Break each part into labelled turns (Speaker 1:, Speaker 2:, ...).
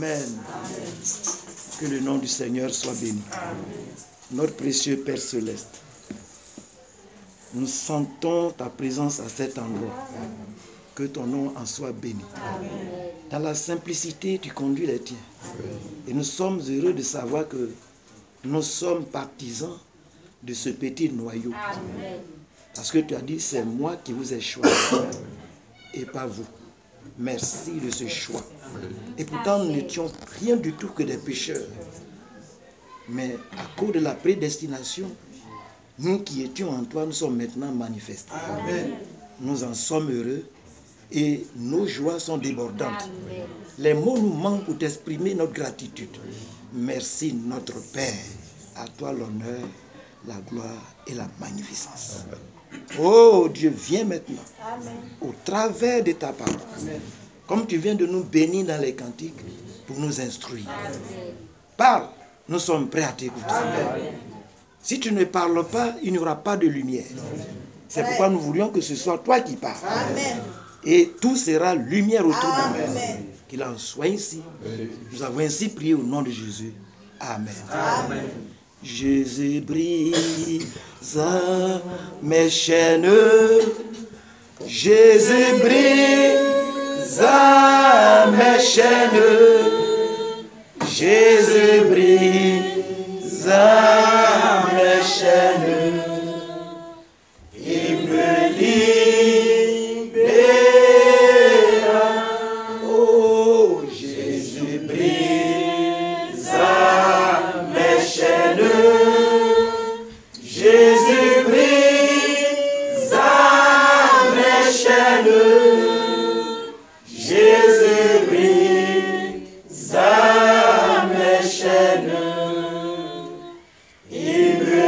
Speaker 1: Amen. Que le nom du Seigneur soit béni. Notre précieux Père Céleste, nous sentons ta présence à cet endroit. Que ton nom en soit béni. Dans la simplicité, tu conduis les tiens. Et nous sommes heureux de savoir que nous sommes partisans de ce petit noyau. Parce que tu as dit, c'est moi qui vous ai choisi et pas vous. Merci de ce choix. Et pourtant, nous n'étions rien du tout que des pécheurs. Mais à cause de la prédestination, nous qui étions en toi, nous sommes maintenant manifestés. Amen. Nous en sommes heureux et nos joies sont débordantes. Amen. Les mots nous manquent pour t'exprimer notre gratitude. Merci notre Père. À toi l'honneur, la gloire et la magnificence. Amen. Oh Dieu, viens maintenant. Amen. Au travers de ta parole. Amen. Comme tu viens de nous bénir dans les cantiques pour nous instruire. Amen. Parle, nous sommes prêts à t'écouter. Amen. Si tu ne parles pas, il n'y aura pas de lumière. C'est pourquoi nous voulions que ce soit toi qui parles. Amen. Et tout sera lumière autour de nous. Qu'il en soit ainsi. Nous avons ainsi prié au nom de Jésus. Amen. Amen. Jésus brise mes chaînes. Jésus brise mes chaînes. Jésus brise mes chaînes. Il me libère. Oh, Jésus brise mes chaînes. Jésus brise mes chaînes. Jésus brise mes chaînes. Il me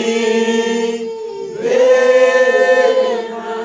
Speaker 1: libère.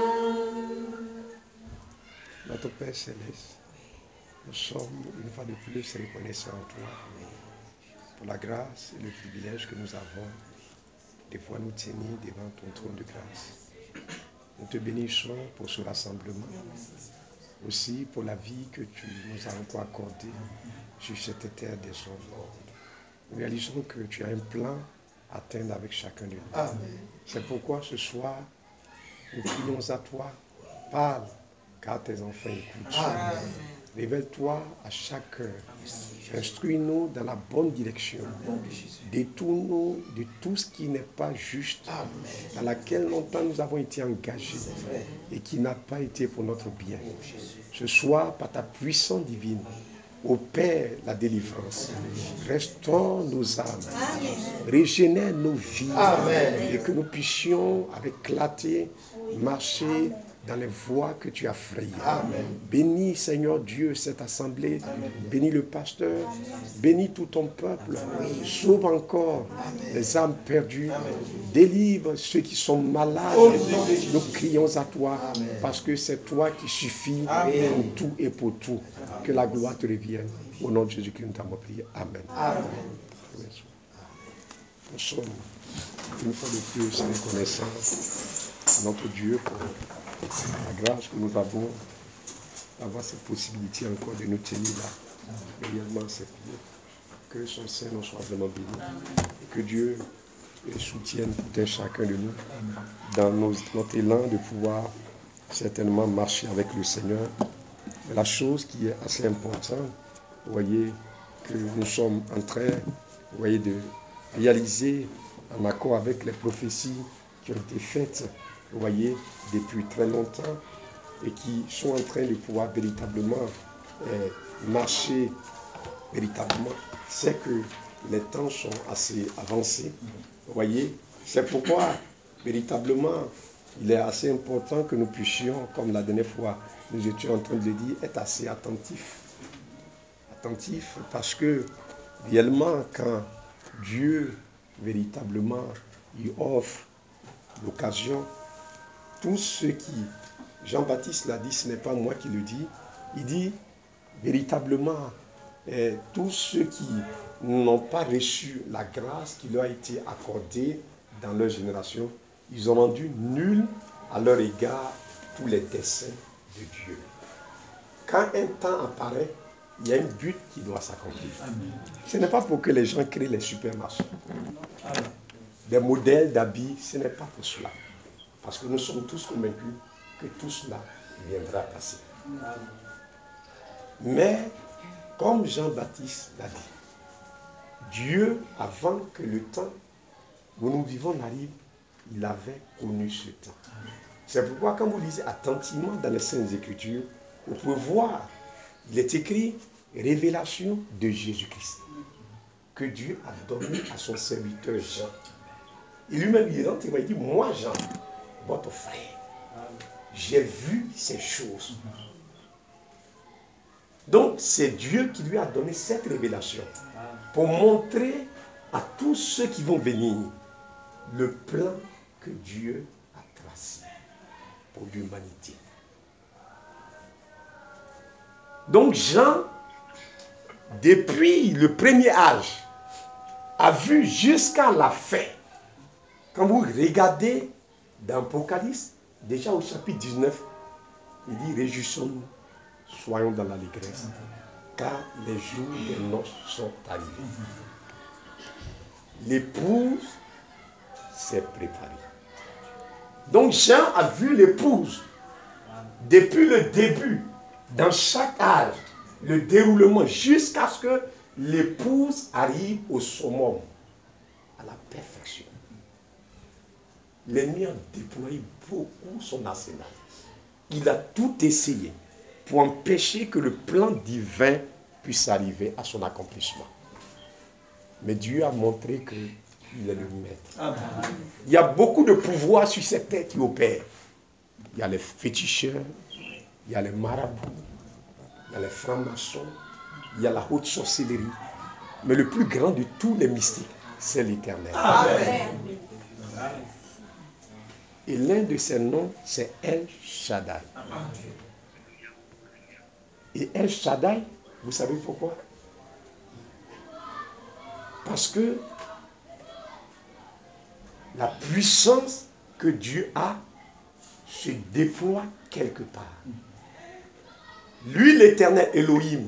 Speaker 2: Notre Père Céleste, nous sommes une fois de plus reconnaissants en toi pour la grâce et le privilège que nous avons de pouvoir nous tenir devant ton trône de grâce. Nous te bénissons pour ce rassemblement, aussi pour la vie que tu nous as encore accordée sur cette terre des hommes. Nous réalisons que tu as un plan à atteindre avec chacun de nous. Amen. C'est pourquoi ce soir, nous crions à toi, parle, car tes enfants écoutent. Amen. Révèle-toi à chaque heure. Instruis-nous dans la bonne direction. Détourne-nous de tout ce qui n'est pas juste, Amen. Dans laquelle longtemps nous avons été engagés et qui n'a pas été pour notre bien. Ce soir, par ta puissance divine, opère la délivrance. Restaure nos âmes. Amen. Régénère nos vies. Amen. Et que nous puissions, avec clarté, marcher dans les voies que tu as frayées. Amen. Bénis, Seigneur Dieu, cette assemblée. Amen. Bénis le pasteur. Amen. Bénis tout ton peuple. Amen. Sauve encore les âmes perdues. Amen. Délivre ceux qui sont malades. Nous crions à toi, Amen. Parce que c'est toi qui suffis pour tout et pour tout. Que la gloire te revienne. Au nom de Jésus-Christ, nous t'avons prié. Amen. Amen. Nous sommes une fois de plus reconnaissants à notre Dieu pour la grâce que nous avons d'avoir cette possibilité encore de nous tenir là, réellement ses pieds. Que son sein nous soit vraiment béni. Et que Dieu soutienne tout un chacun de nous dans notre élan de pouvoir certainement marcher avec le Seigneur. Mais la chose qui est assez importante, vous voyez, que nous sommes en train, vous voyez, de réaliser en accord avec les prophéties qui ont été faites, vous voyez, depuis très longtemps et qui sont en train de pouvoir véritablement marcher véritablement. C'est que les temps sont assez avancés, vous voyez. C'est pourquoi, véritablement, il est assez important que nous puissions, comme la dernière fois, nous étions en train de le dire, être assez attentifs. Attentifs parce que, réellement, quand Dieu, véritablement, il offre l'occasion, tous ceux qui, Jean-Baptiste l'a dit, ce n'est pas moi qui le dis, il dit, véritablement, tous ceux qui n'ont pas reçu la grâce qui leur a été accordée dans leur génération, ils ont rendu nul à leur égard tous les desseins de Dieu. Quand un temps apparaît, il y a un but qui doit s'accomplir. Ce n'est pas pour que les gens créent les supermarchés. Des modèles d'habits, ce n'est pas pour cela. Parce que nous sommes tous convaincus que tout cela viendra passer. Mais, comme Jean-Baptiste l'a dit, Dieu, avant que le temps où nous vivons arrive, il avait connu ce temps. C'est pourquoi quand vous lisez attentivement dans les Saintes Écritures, vous pouvez voir, il est écrit révélation de Jésus-Christ que Dieu a donné à son serviteur Jean. Et lui-même, il rentre et il dit, moi Jean, votre frère, j'ai vu ces choses. Donc, c'est Dieu qui lui a donné cette révélation pour montrer à tous ceux qui vont venir le plan que Dieu a tracé pour l'humanité. Donc, Jean, depuis le premier âge, a vu jusqu'à la fin. Quand vous regardez dans l'Apocalypse, déjà au chapitre 19, il dit, réjouissons-nous, soyons dans l'allégresse, car les jours des noces sont arrivés. L'épouse s'est préparée. Donc Jean a vu l'épouse depuis le début, dans chaque âge, le déroulement, jusqu'à ce que l'épouse arrive au summum, à la perfection. L'ennemi a déployé beaucoup son arsenal. Il a tout essayé pour empêcher que le plan divin puisse arriver à son accomplissement. Mais Dieu a montré qu'il est le maître. Amen. Il y a beaucoup de pouvoirs sur cette terre qui opèrent. Il y a les féticheurs, il y a les marabouts, il y a les francs-maçons, il y a la haute sorcellerie. Mais le plus grand de tous les mystiques, c'est l'Éternel. Amen. Et l'un de ses noms, c'est El Shaddai. Et El Shaddai, vous savez pourquoi? Parce que la puissance que Dieu a se déploie quelque part. Lui, l'Éternel Elohim,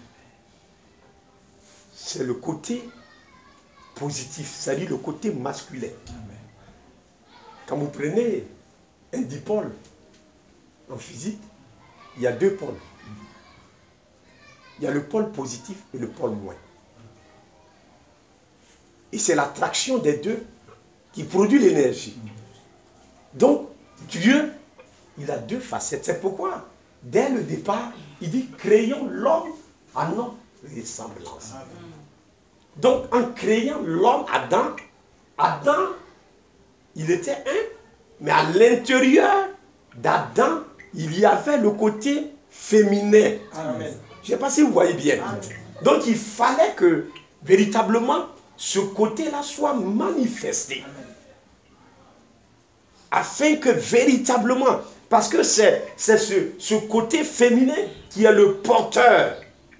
Speaker 2: c'est le côté positif, c'est-à-dire le côté masculin. Quand vous prenez un dipôle en physique, il y a deux pôles. Il y a le pôle positif et le pôle moins. Et c'est l'attraction des deux qui produit l'énergie. Donc, Dieu, il a deux facettes. C'est pourquoi, dès le départ, il dit, créons l'homme à notre ressemblance. Donc, en créant l'homme, Adam, il était un, mais à l'intérieur d'Adam, il y avait le côté féminin. Amen. Je ne sais pas si vous voyez bien. Amen. Donc, il fallait que, véritablement, ce côté-là soit manifesté. Amen. Afin que, véritablement, parce que c'est ce côté féminin qui est le porteur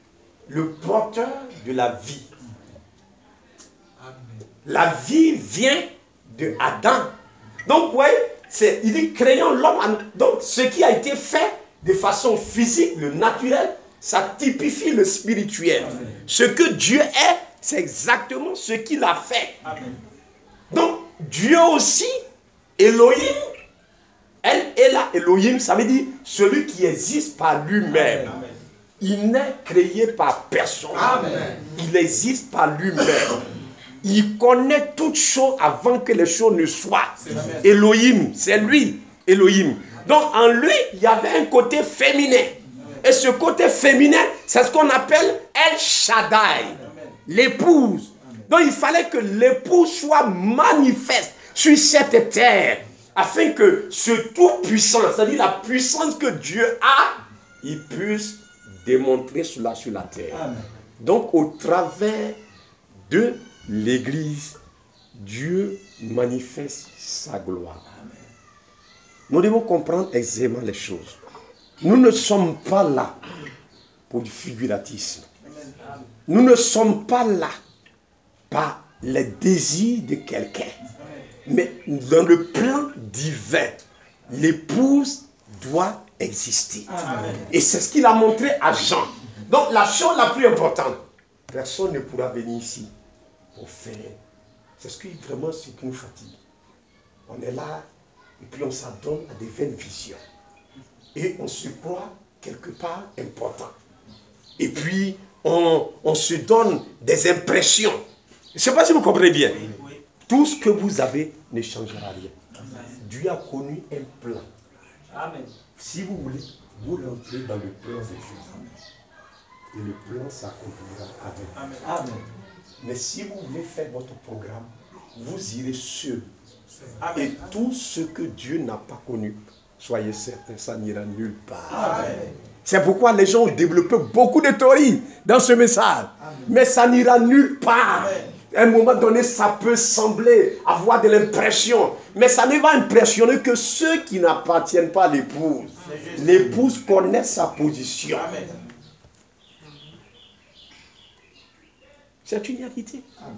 Speaker 2: de la vie. Amen. La vie vient de Adam. Donc, vous voyez, il dit créons l'homme. Donc, ce qui a été fait de façon physique, le naturel, ça typifie le spirituel. Amen. Ce que Dieu est, c'est exactement ce qu'il a fait. Amen. Donc, Dieu aussi, Elohim, elle est là, Elohim, ça veut dire celui qui existe par lui-même. Amen. Il n'est créé par personne. Amen. Il existe par lui-même. Il connaît toutes choses avant que les choses ne soient. Elohim, c'est lui, Elohim. Donc en lui, il y avait un côté féminin. Et ce côté féminin, c'est ce qu'on appelle El Shaddai, l'épouse. Donc il fallait que l'épouse soit manifeste sur cette terre, afin que ce tout-puissant, c'est-à-dire la puissance que Dieu a, il puisse démontrer cela sur la terre. Amen. Donc au travers de l'Église, Dieu manifeste sa gloire. Amen. Nous devons comprendre aisément les choses. Nous ne sommes pas là pour du figuratisme. Amen. Nous ne sommes pas là par les désirs de quelqu'un. Mais dans le plan divin, l'épouse doit exister. Amen. Et c'est ce qu'il a montré à Jean. Donc la chose la plus importante, personne ne pourra venir ici pour faire. C'est vraiment ce qui nous fatigue. On est là et puis on s'adonne à des vaines visions. Et on se croit quelque part important. Et puis on se donne des impressions. Je ne sais pas si vous comprenez bien. Tout ce que vous avez ne changera rien. Dieu a connu un plan.
Speaker 3: Amen.
Speaker 2: Si vous voulez, vous rentrez dans le plan de Dieu. Et le plan s'accomplira avec.
Speaker 3: Amen.
Speaker 2: Amen. Mais si vous voulez faire votre programme, vous irez seul.
Speaker 3: Amen.
Speaker 2: Et tout ce que Dieu n'a pas connu, soyez certains, ça n'ira nulle part.
Speaker 3: Amen.
Speaker 2: C'est pourquoi les gens ont développé beaucoup de théories dans ce message. Amen. Mais ça n'ira nulle part. Amen. À un moment donné, ça peut sembler avoir de l'impression, mais ça ne va impressionner que ceux qui n'appartiennent pas à l'épouse. L'épouse connaît sa position. Amen. C'est une réalité. Amen.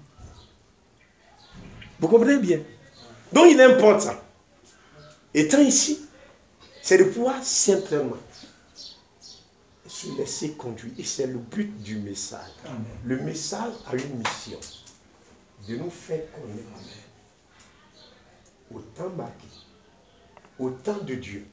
Speaker 2: Vous comprenez bien? Donc il est important, étant ici, c'est de pouvoir simplement se laisser conduire. Et c'est le but du message. Amen. Le message a une mission de nous faire connaître au temps marqué, au temps de Dieu.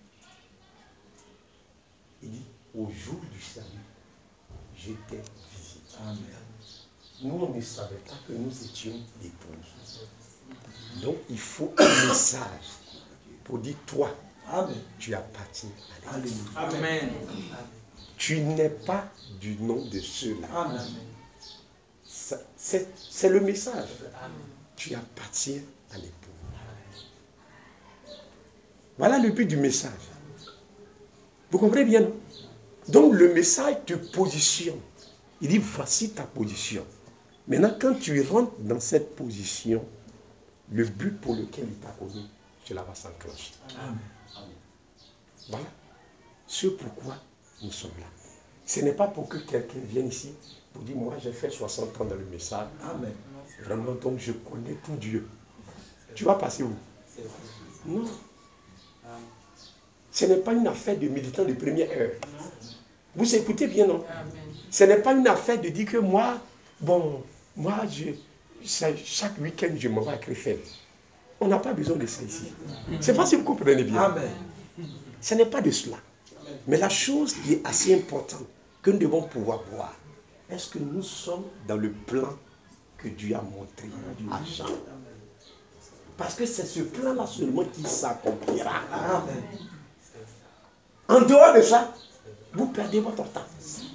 Speaker 2: Il dit, au jour du salut, j'étais visité. Amen. Nous, on ne savait pas que nous étions l'épouse. Donc, il faut un message pour dire, toi, amen, tu appartiens à l'épouse.
Speaker 3: Amen.
Speaker 2: Tu n'es pas du nom de ceux-là. C'est le message. Amen. Tu appartiens à l'épouse. Voilà le but du message. Vous comprenez bien, non? Donc le message te positionne. Il dit, voici ta position. Maintenant, quand tu rentres dans cette position, le but pour lequel il t'a connu, cela va s'enclencher. Voilà. Ce pourquoi nous sommes là. Ce n'est pas pour que quelqu'un vienne ici pour dire, moi j'ai fait 60 ans dans le message. Amen. Vraiment, donc je connais tout Dieu. Tu vas passer où? Non. Ce n'est pas une affaire de militant de première heure. Vous écoutez bien, non? Ce n'est pas une affaire de dire que moi, chaque week-end, je m'en vais à Krefeld. On n'a pas besoin de ça ici. Je ne sais pas si vous comprenez bien. Amen. Ce n'est pas de cela. Mais la chose qui est assez importante, que nous devons pouvoir voir, est-ce que nous sommes dans le plan que Dieu a montré à Jean? Parce que c'est ce plan-là seulement qui s'accomplira. Amen. En dehors de ça, vous perdez votre temps.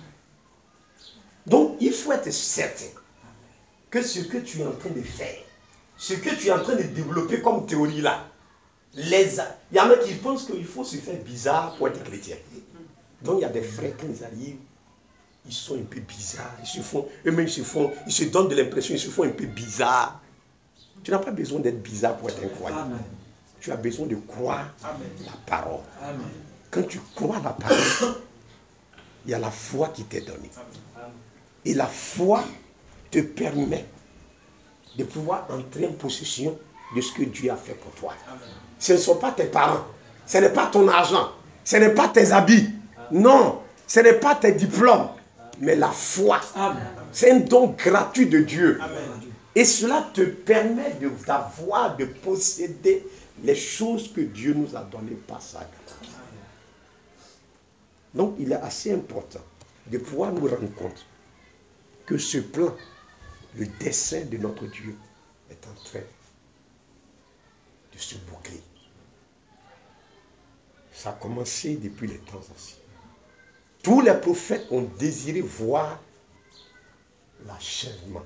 Speaker 2: Donc, il faut être certain que ce que tu es en train de faire, ce que tu es en train de développer comme théorie là, il y en a qui pensent qu'il faut se faire bizarre pour être chrétien. Donc, il y a des frères quand ils arrivent, ils sont un peu bizarres, ils se donnent de l'impression, ils se font un peu bizarres. Tu n'as pas besoin d'être bizarre pour être un croyant. Amen. Tu as besoin de croire Amen. La parole. Amen. Quand tu crois la parole, il y a la foi qui t'est donnée. Amen. Et la foi te permet de pouvoir entrer en possession de ce que Dieu a fait pour toi. Amen. Ce ne sont pas tes parents, ce n'est pas ton argent, ce n'est pas tes habits, non, ce n'est pas tes diplômes, mais la foi. Amen. C'est un don gratuit de Dieu. Amen. Et cela te permet d'avoir, de posséder les choses que Dieu nous a données par sa grâce. Donc il est assez important de pouvoir nous rendre compte que ce plan, le dessein de notre Dieu est en train de se boucler. Ça a commencé depuis les temps anciens. Tous les prophètes ont désiré voir l'achèvement,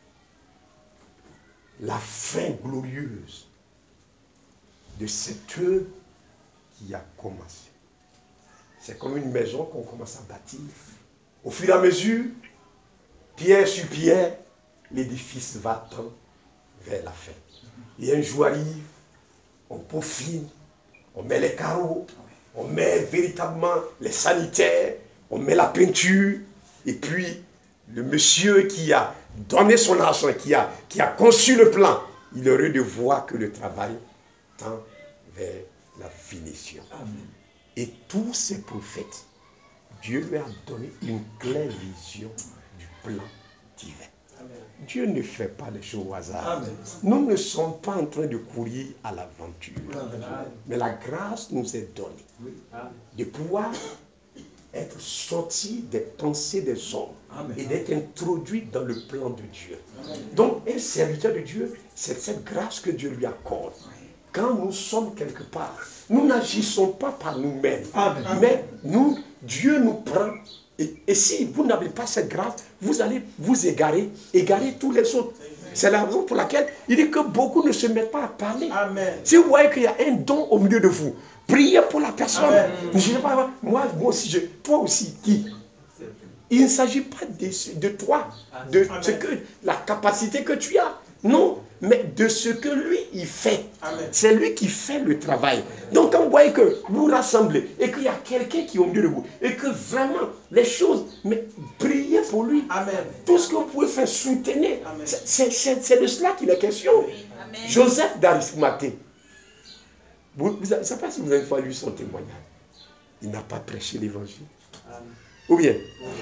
Speaker 2: la fin glorieuse de cette œuvre qui a commencé. C'est comme une maison qu'on commence à bâtir. Au fur et à mesure, pierre sur pierre, l'édifice va tendre vers la fin. Et un jour arrive, on peaufine, on met les carreaux, on met véritablement les sanitaires, on met la peinture, et puis le monsieur qui a donné son argent, qui a conçu le plan, il est heureux de voir que le travail tend vers la finition. Amen. Et tous ces prophètes Dieu lui a donné une claire vision du plan divin. Dieu ne fait pas les choses au hasard.
Speaker 1: Amen.
Speaker 2: Nous ne sommes pas en train de courir à l'aventure. Mais la grâce nous est donnée de pouvoir être sortis des pensées des hommes.
Speaker 1: Amen.
Speaker 2: Et d'être introduit dans le plan de Dieu. Donc, un serviteur de Dieu, c'est cette grâce que Dieu lui accorde. Quand nous sommes quelque part, nous n'agissons pas par nous-mêmes. Mais nous, Dieu nous prend. Et si vous n'avez pas cette grâce, vous allez vous égarer tous les autres. C'est la raison pour laquelle il dit que beaucoup ne se mettent pas à parler.
Speaker 1: Amen.
Speaker 2: Si vous voyez qu'il y a un don au milieu de vous, priez pour la personne. Je sais pas, moi aussi, toi aussi, qui? Il ne s'agit pas de toi, de ce que, la capacité que tu as. Non, mais de ce que lui, il fait. C'est lui qui fait le travail. Donc, quand vous voyez que vous rassemblez et qu'il y a quelqu'un qui est au milieu de vous et que vraiment, les choses, mais priez pour lui.
Speaker 1: Amen.
Speaker 2: Tout ce que vous pouvez faire, soutenez. C'est de cela qu'il est question.
Speaker 4: Amen.
Speaker 2: Joseph d'Arimathée. Je ne sais pas si vous avez lu son témoignage. Il n'a pas prêché l'évangile. Ou bien?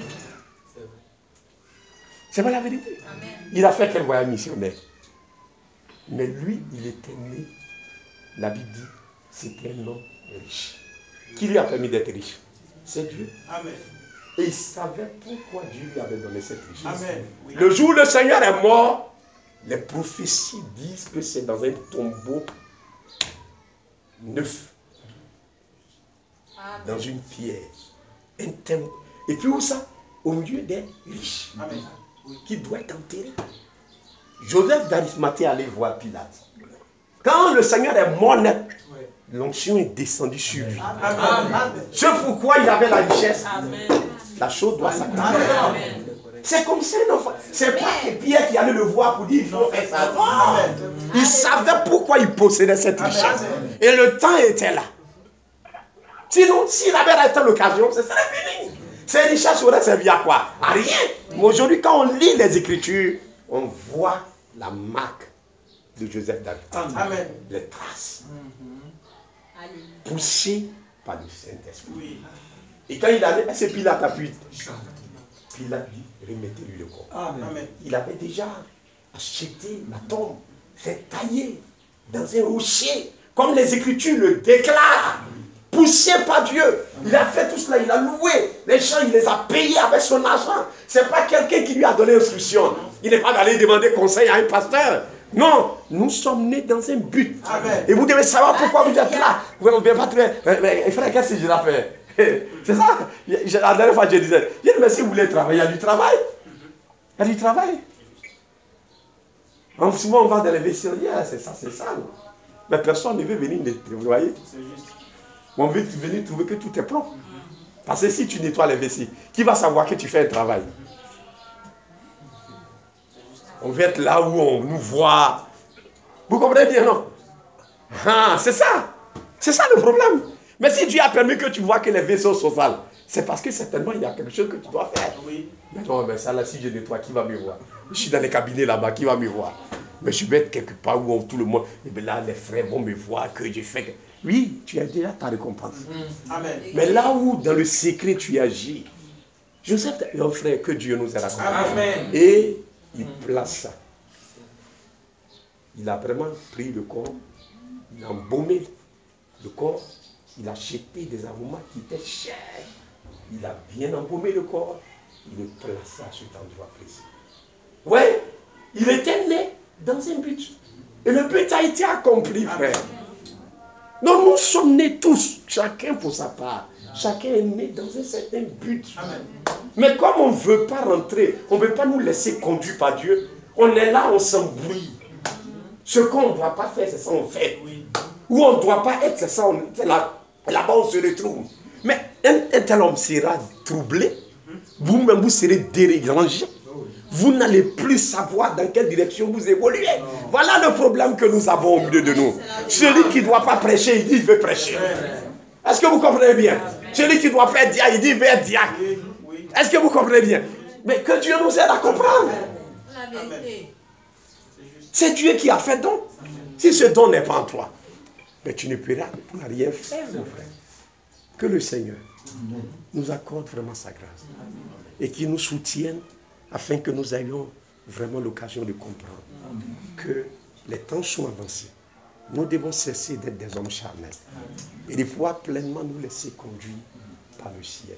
Speaker 2: C'est pas la vérité.
Speaker 4: Amen.
Speaker 2: Il a fait quel voyage missionnaire? Mais lui, il était né, la Bible dit, c'était un homme riche. Qui lui a permis d'être riche? C'est Dieu.
Speaker 1: Amen.
Speaker 2: Et il savait pourquoi Dieu lui avait donné cette richesse.
Speaker 1: Amen. Oui.
Speaker 2: Le jour où le Seigneur est mort, les prophéties disent que c'est dans un tombeau neuf, dans une pierre. Un thème. Et puis où ça? Au milieu des riches.
Speaker 1: Amen.
Speaker 2: Qui doit être enterré. Joseph d'Arimathée allait voir Pilate. Quand le Seigneur est mort net, l'onction est descendue sur lui.
Speaker 1: Amen.
Speaker 2: C'est pourquoi il avait la richesse.
Speaker 4: Amen.
Speaker 2: La chose doit s'accomplir.
Speaker 4: Amen.
Speaker 2: C'est comme ça, non? C'est pas que Pierre qui allait le voir pour dire il faut faire ça. Non. Il savait pourquoi il possédait cette richesse. Et le temps était là. Sinon, s'il avait resté l'occasion, ce serait fini. Ces richesses auraient servi à quoi? À rien. Mais aujourd'hui, quand on lit les Écritures, on voit la marque de Joseph d'Arimathée.
Speaker 1: Amen.
Speaker 2: Les traces
Speaker 4: Alléluia.
Speaker 2: poussées par le Saint-Esprit.
Speaker 1: Oui.
Speaker 2: Et quand il allait, c'est Pilate a pu. Pilate dit, remettez-lui le corps.
Speaker 1: Amen.
Speaker 2: Il avait déjà acheté la tombe, fait tailler dans un rocher, comme les Écritures le déclarent. Poussé par Dieu. Il a fait tout cela, il a loué. Les gens, il les a payés avec son argent. Ce n'est pas quelqu'un qui lui a donné instruction. Il n'est pas d'aller demander conseil à un pasteur. Non, nous sommes nés dans un but.
Speaker 1: Amen.
Speaker 2: Et vous devez savoir pourquoi vous êtes là. Vous ne pouvez pas trouver. Mais frère, qu'est-ce que je l'ai fait? C'est ça. La dernière fois, je disais, mais si vous voulez travailler, il y a du travail. Il y a du travail. Souvent, on va dans les vestiaires, c'est ça, c'est ça. Mais personne ne veut venir, vous voyez.
Speaker 1: C'est juste.
Speaker 2: On veut venir trouver que tout est propre. Parce que si tu nettoies les vessies, qui va savoir que tu fais un travail? On veut être là où on nous voit. Vous comprenez bien, non? Ah, c'est ça. C'est ça le problème. Mais si Dieu a permis que tu vois que les vaisseaux sont sales, c'est parce que certainement il y a quelque chose que tu dois faire.
Speaker 1: Oui.
Speaker 2: Mais non, mais ça là, si je nettoie, qui va me voir? Je suis dans les cabinets là-bas, qui va me voir? Mais je vais être quelque part où tout le monde, et bien là, les frères vont me voir que j'ai fait. Oui, tu as déjà ta récompense.
Speaker 1: Amen.
Speaker 2: Mais là où, dans le secret, tu agis, Joseph est un frère que Dieu nous a raconté.
Speaker 1: Amen.
Speaker 2: Et il place ça. Il a vraiment pris le corps, il a embaumé le corps, il a jeté des aromates qui étaient chers. Il a bien embaumé le corps, il le plaça à cet endroit précis. Ouais, il était né dans un but. Et le but a été accompli, frère. Donc nous sommes nés tous, chacun pour sa part. Chacun est né dans un certain but.
Speaker 1: Amen.
Speaker 2: Mais comme on ne veut pas rentrer, on ne veut pas nous laisser conduire par Dieu, on est là, on s'embrouille. Ce qu'on ne doit pas faire, c'est ça on fait.
Speaker 1: Oui.
Speaker 2: Où on ne doit pas être, c'est ça, là-bas on se retrouve. Mais un tel homme sera troublé, vous-même vous serez dérangé. Vous n'allez plus savoir dans quelle direction vous évoluez. Voilà le problème que nous avons au milieu de nous. Celui qui ne doit pas prêcher, il dit qu'il veut prêcher. Est-ce que vous comprenez bien? Celui qui ne doit pas être diacre, il dit qu'il veut être diacre.
Speaker 1: Oui.
Speaker 2: Est-ce que vous comprenez bien? Mais que Dieu nous aide à comprendre.
Speaker 4: La vérité.
Speaker 2: C'est Dieu qui a fait don. Si ce don n'est pas en toi, mais tu ne pourras rien faire, mon frère. Que le Seigneur nous accorde vraiment sa grâce et qu'il nous soutienne afin que nous ayons vraiment l'occasion de comprendre que les temps sont avancés. Nous devons cesser d'être des hommes charnels et de pouvoir pleinement nous laisser conduire par le ciel.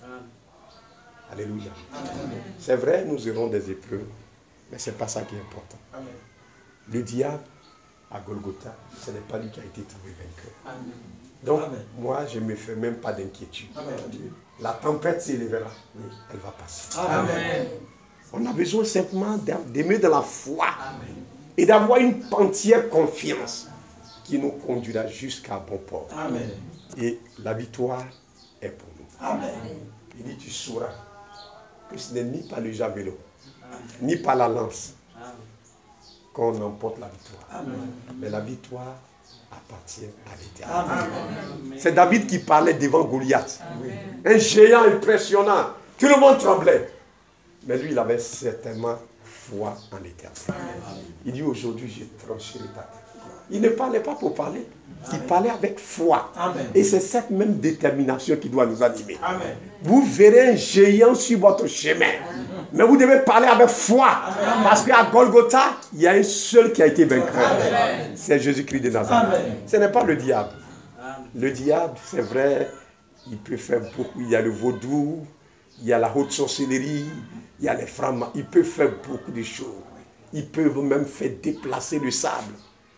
Speaker 2: Alléluia. C'est vrai, nous aurons des épreuves, mais ce n'est pas ça qui est important. Le diable, à Golgotha, ce n'est pas lui qui a été trouvé vainqueur. Donc, moi, je ne me fais même pas d'inquiétude. La tempête s'élèvera, mais elle va passer.
Speaker 3: Amen.
Speaker 2: On a besoin simplement d'aimer de la foi et d'avoir une entière confiance qui nous conduira jusqu'à bon port.
Speaker 3: Amen.
Speaker 2: Et la victoire est pour nous.
Speaker 3: Amen.
Speaker 2: Il dit, tu sauras que ce n'est ni par le javelot, ni par la lance qu'on emporte la victoire.
Speaker 3: Amen.
Speaker 2: Mais la victoire appartient à l'Éternel. C'est David qui parlait devant Goliath. Un géant impressionnant. Tout le monde tremblait. Mais lui, il avait certainement foi en l'Éternel. Il dit, aujourd'hui, j'ai tranché ta tête. Il ne parlait pas pour parler. Il parlait avec foi.
Speaker 3: Amen.
Speaker 2: Et c'est cette même détermination qui doit nous animer.
Speaker 3: Amen.
Speaker 2: Vous verrez un géant sur votre chemin. Mais vous devez parler avec foi. Parce qu'à Golgotha, il y a un seul qui a été vainqueur. C'est Jésus-Christ de Nazareth. Ce n'est pas le diable. Le diable, c'est vrai, il peut faire beaucoup. Il y a le vaudou, il y a la haute sorcellerie, il y a les francs. Il peut faire beaucoup de choses. Il peut même faire déplacer le sable.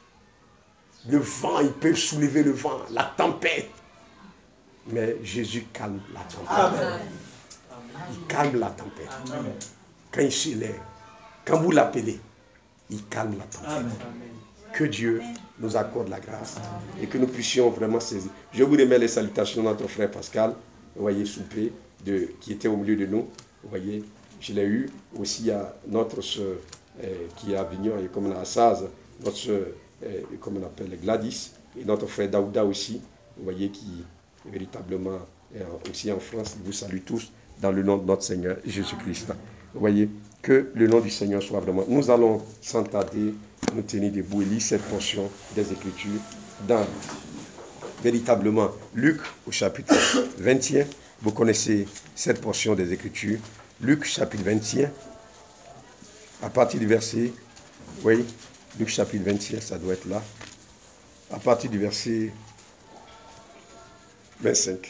Speaker 2: Le vent, il peut soulever le vent, la tempête. Mais Jésus calme la tempête.
Speaker 3: Amen.
Speaker 2: Il calme la tempête.
Speaker 3: Amen.
Speaker 2: Quand il s'élève, quand vous l'appelez, il calme la tempête.
Speaker 3: Amen.
Speaker 2: Que Dieu nous accorde la grâce et que nous puissions vraiment saisir. Je vous remets les salutations de notre frère Pascal, vous voyez, Soupé, qui était au milieu de nous. Vous voyez, je l'ai eu aussi à notre soeur qui est à Avignon et comme on a Assaz, notre soeur, comme on appelle Gladys, et notre frère Daouda aussi, vous voyez, qui véritablement est aussi en France. Je vous salue tous dans le nom de notre Seigneur Jésus-Christ. Vous voyez, que le nom du Seigneur soit vraiment. Nous allons sans tarder nous tenir debout et lire cette portion des Écritures dans véritablement Luc au chapitre 21. Vous connaissez cette portion des Écritures. Luc chapitre 21, à partir du verset, oui, Luc chapitre 21, ça doit être là, à partir du verset 25.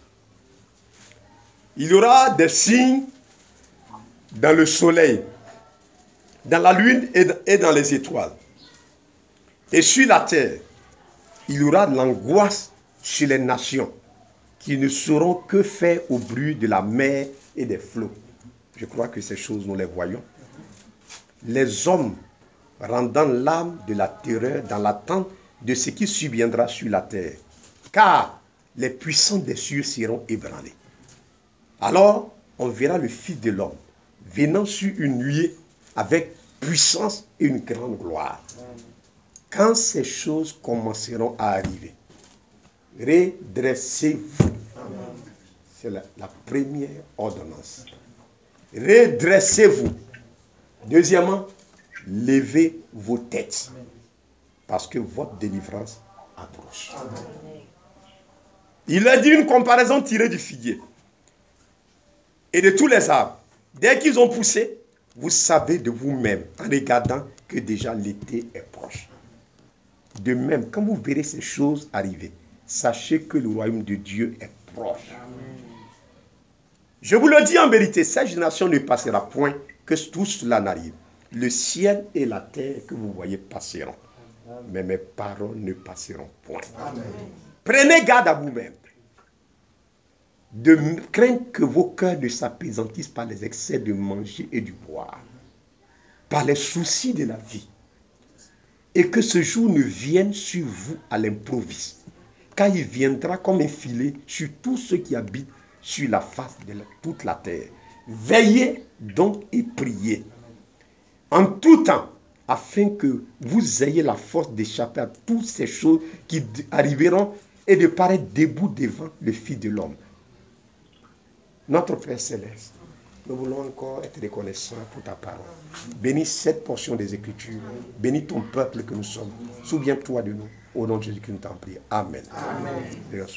Speaker 2: Il y aura des signes dans le soleil, dans la lune et dans les étoiles. Et sur la terre, il y aura de l'angoisse chez les nations qui ne sauront que faire au bruit de la mer et des flots. Je crois que ces choses, nous les voyons. Les hommes rendant l'âme de la terreur dans l'attente de ce qui subviendra sur la terre. Car les puissants des cieux seront ébranlés. Alors, on verra le Fils de l'homme venant sur une nuée avec puissance et une grande gloire. Quand ces choses commenceront à arriver, redressez-vous. C'est la première ordonnance. Redressez-vous. Deuxièmement, levez vos têtes. Parce que votre délivrance approche. Il a dit une comparaison tirée du figuier et de tous les arbres. Dès qu'ils ont poussé, vous savez de vous-même, en regardant, que déjà l'été est proche. De même, quand vous verrez ces choses arriver, sachez que le royaume de Dieu est proche. Amen. Je vous le dis en vérité, cette génération ne passera point que tout cela n'arrive. Le ciel et la terre que vous voyez passeront, mais mes paroles ne passeront point. Amen. Prenez garde à vous-même, de craindre que vos cœurs ne s'apaisantissent par les excès de manger et du boire, par les soucis de la vie, et que ce jour ne vienne sur vous à l'improviste, car il viendra comme un filet sur tous ceux qui habitent sur la face de toute la terre. Veillez donc et priez en tout temps, afin que vous ayez la force d'échapper à toutes ces choses qui arriveront et de paraître debout devant le Fils de l'homme. Notre Père Céleste, nous voulons encore être reconnaissants pour ta parole. Bénis cette portion des Écritures. Bénis ton peuple que nous sommes. Souviens-toi de nous. Au nom de Jésus que nous t'en prions. Amen. Amen.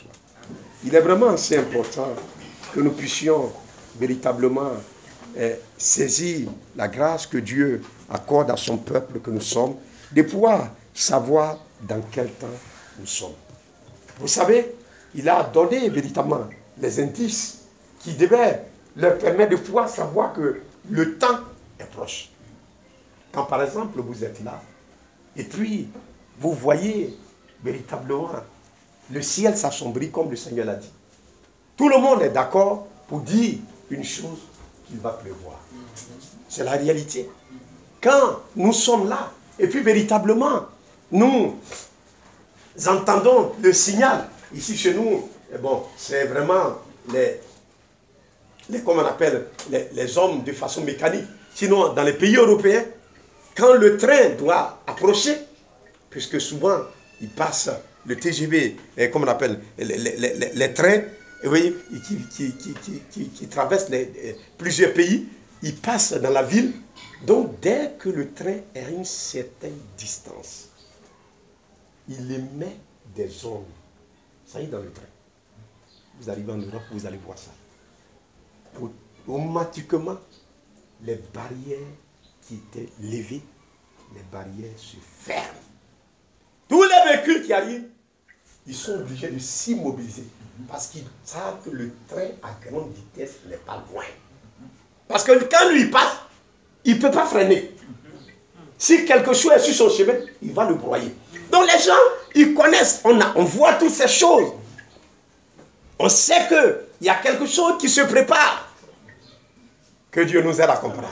Speaker 2: il est vraiment assez important que nous puissions véritablement saisir la grâce que Dieu accorde à son peuple que nous sommes, de pouvoir savoir dans quel temps nous sommes. Vous savez, il a donné véritablement les indices qui devaient leur permettre de pouvoir savoir que le temps est proche. Quand par exemple vous êtes là, et puis vous voyez véritablement le ciel s'assombrit comme le Seigneur l'a dit. Tout le monde est d'accord pour dire une chose, qu'il va pleuvoir. C'est la réalité. Quand nous sommes là, et puis véritablement, nous entendons le signal, ici chez nous, bon, c'est vraiment comment on appelle, les hommes de façon mécanique. Sinon, dans les pays européens, quand le train doit approcher, puisque souvent, il passe le TGV, comme on appelle, les trains, vous voyez, qui traversent plusieurs pays, ils passent dans la ville. Donc, dès que le train est à une certaine distance, il émet des ondes. Ça y est, dans le train. Vous arrivez en Europe, vous allez voir ça. Automatiquement, les barrières qui étaient levées, les barrières se ferment. Tous les véhicules qui arrivent, ils sont obligés de s'immobiliser parce qu'ils savent que le train à grande vitesse n'est pas loin. Parce que quand lui passe, il ne peut pas freiner. Si quelque chose est sur son chemin, il va le broyer. Donc les gens, ils connaissent, on voit toutes ces choses. On sait qu'il y a quelque chose qui se prépare. Que Dieu nous aide à comprendre.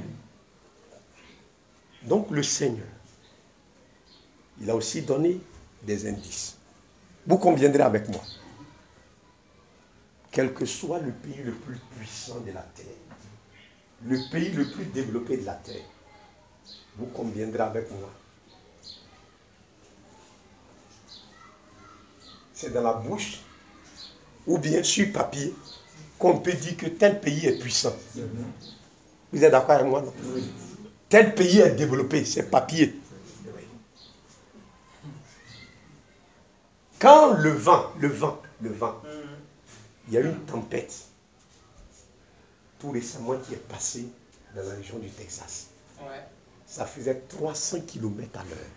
Speaker 2: Donc le Seigneur, il a aussi donné des indices. Vous conviendrez avec moi. Quel que soit le pays le plus puissant de la terre, le pays le plus développé de la terre, vous conviendrez avec moi. C'est dans la bouche ou bien sur papier qu'on peut dire que tel pays est puissant. Vous êtes d'accord avec moi, non? Oui. Tel pays est développé, c'est papier. Quand le vent, il y a eu une tempête tout récemment qui est passée dans la région du Texas. Ouais. Ça faisait 300 km à l'heure.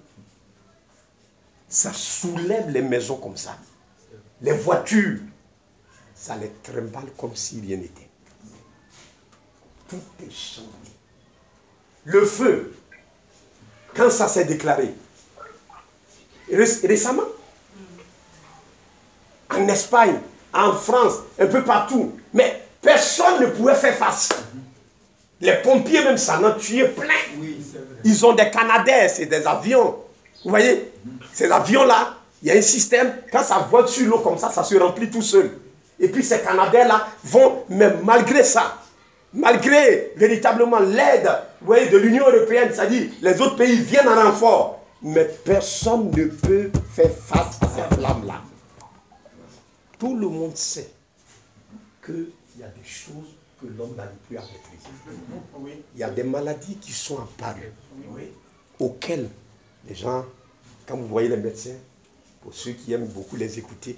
Speaker 2: Ça soulève les maisons comme ça. Les voitures, ça les trimballe comme si rien n'était. Tout est changé. Le feu, quand ça s'est déclaré, récemment, en Espagne, en France, un peu partout, mais personne ne pouvait faire face. Les pompiers même, ça en a tué plein. Oui, ils ont des Canadair, c'est des avions. Vous voyez, ces avions-là, il y a un système, quand ça vole sur l'eau comme ça se remplit tout seul. Et puis ces Canadair-là vont, même malgré ça, malgré véritablement l'aide, vous voyez, de l'Union européenne, c'est-à-dire les autres pays viennent en renfort, mais personne ne peut faire face à ces flammes-là. Tout le monde sait qu'il y a des choses que l'homme n'arrive plus à maîtriser. Il y a des maladies qui sont apparues, auxquelles les gens, quand vous voyez les médecins, pour ceux qui aiment beaucoup les écouter,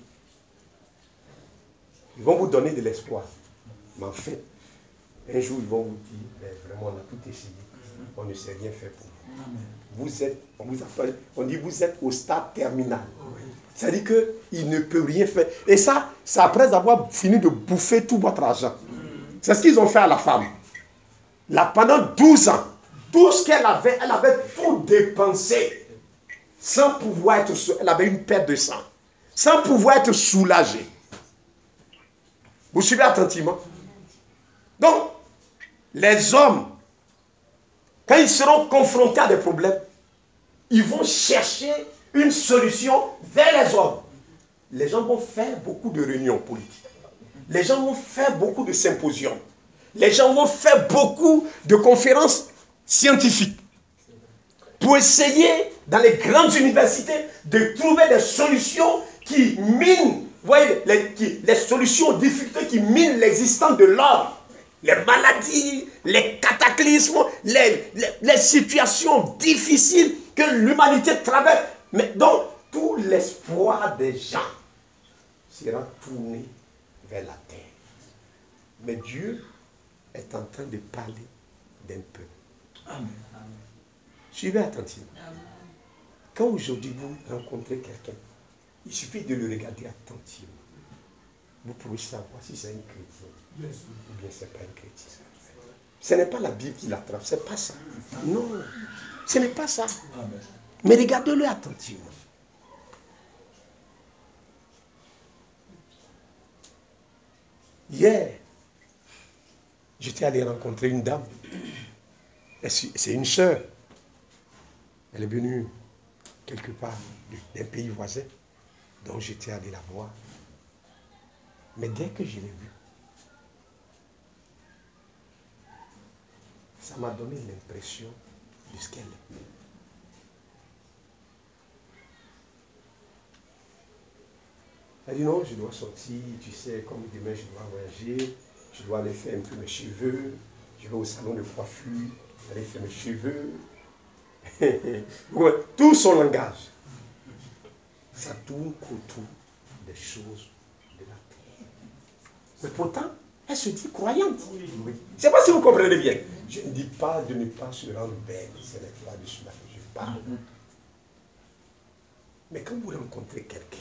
Speaker 2: ils vont vous donner de l'espoir. Mais en fait, un jour, ils vont vous dire, vraiment, on a tout essayé. On ne sait rien faire pour vous. On dit, vous êtes au stade terminal. C'est-à-dire qu'il ne peut rien faire. Et ça, c'est après avoir fini de bouffer tout votre argent. C'est ce qu'ils ont fait à la femme. Là, pendant 12 ans, tout ce qu'elle avait tout dépensé. Sans pouvoir être, elle avait une perte de sang. Sans pouvoir être soulagée. Vous suivez attentivement? Donc, les hommes, quand ils seront confrontés à des problèmes, ils vont chercher une solution vers les hommes. Les gens vont faire beaucoup de réunions politiques. Les gens vont faire beaucoup de symposiums. Les gens vont faire beaucoup de conférences scientifiques pour essayer, dans les grandes universités, de trouver des solutions qui minent, vous voyez, les solutions aux difficultés qui minent l'existence de l'homme. Les maladies, les cataclysmes, les situations difficiles que l'humanité traverse. Mais donc, tout l'espoir des gens sera tourné vers la terre. Mais Dieu est en train de parler d'un peuple.
Speaker 3: Amen.
Speaker 2: Suivez attentivement. Quand aujourd'hui vous rencontrez quelqu'un, il suffit de le regarder attentivement. Vous pouvez savoir si c'est un chrétien ou bien ce n'est pas un chrétien. Ce n'est pas la Bible qui l'attrape, ce n'est pas ça. Non, ce n'est pas ça. Mais regardez-le attentivement. Hier, j'étais allé rencontrer une dame. C'est une sœur. Elle est venue quelque part d'un pays voisin. Donc j'étais allé la voir. Mais dès que je l'ai vue, ça m'a donné l'impression de ce qu'elle est. Elle dit non, je dois sortir, tu sais, comme demain je dois voyager, je dois aller faire un peu mes cheveux, je vais au salon de coiffure, aller faire mes cheveux. Ouais, tout son langage, ça tourne autour des choses de la terre. Mais pourtant, elle se dit croyante. Oui. Je ne sais pas si vous comprenez bien. Je ne dis pas de ne pas se rendre belle, ce n'est pas de cela que je parle. Mais quand vous rencontrez quelqu'un,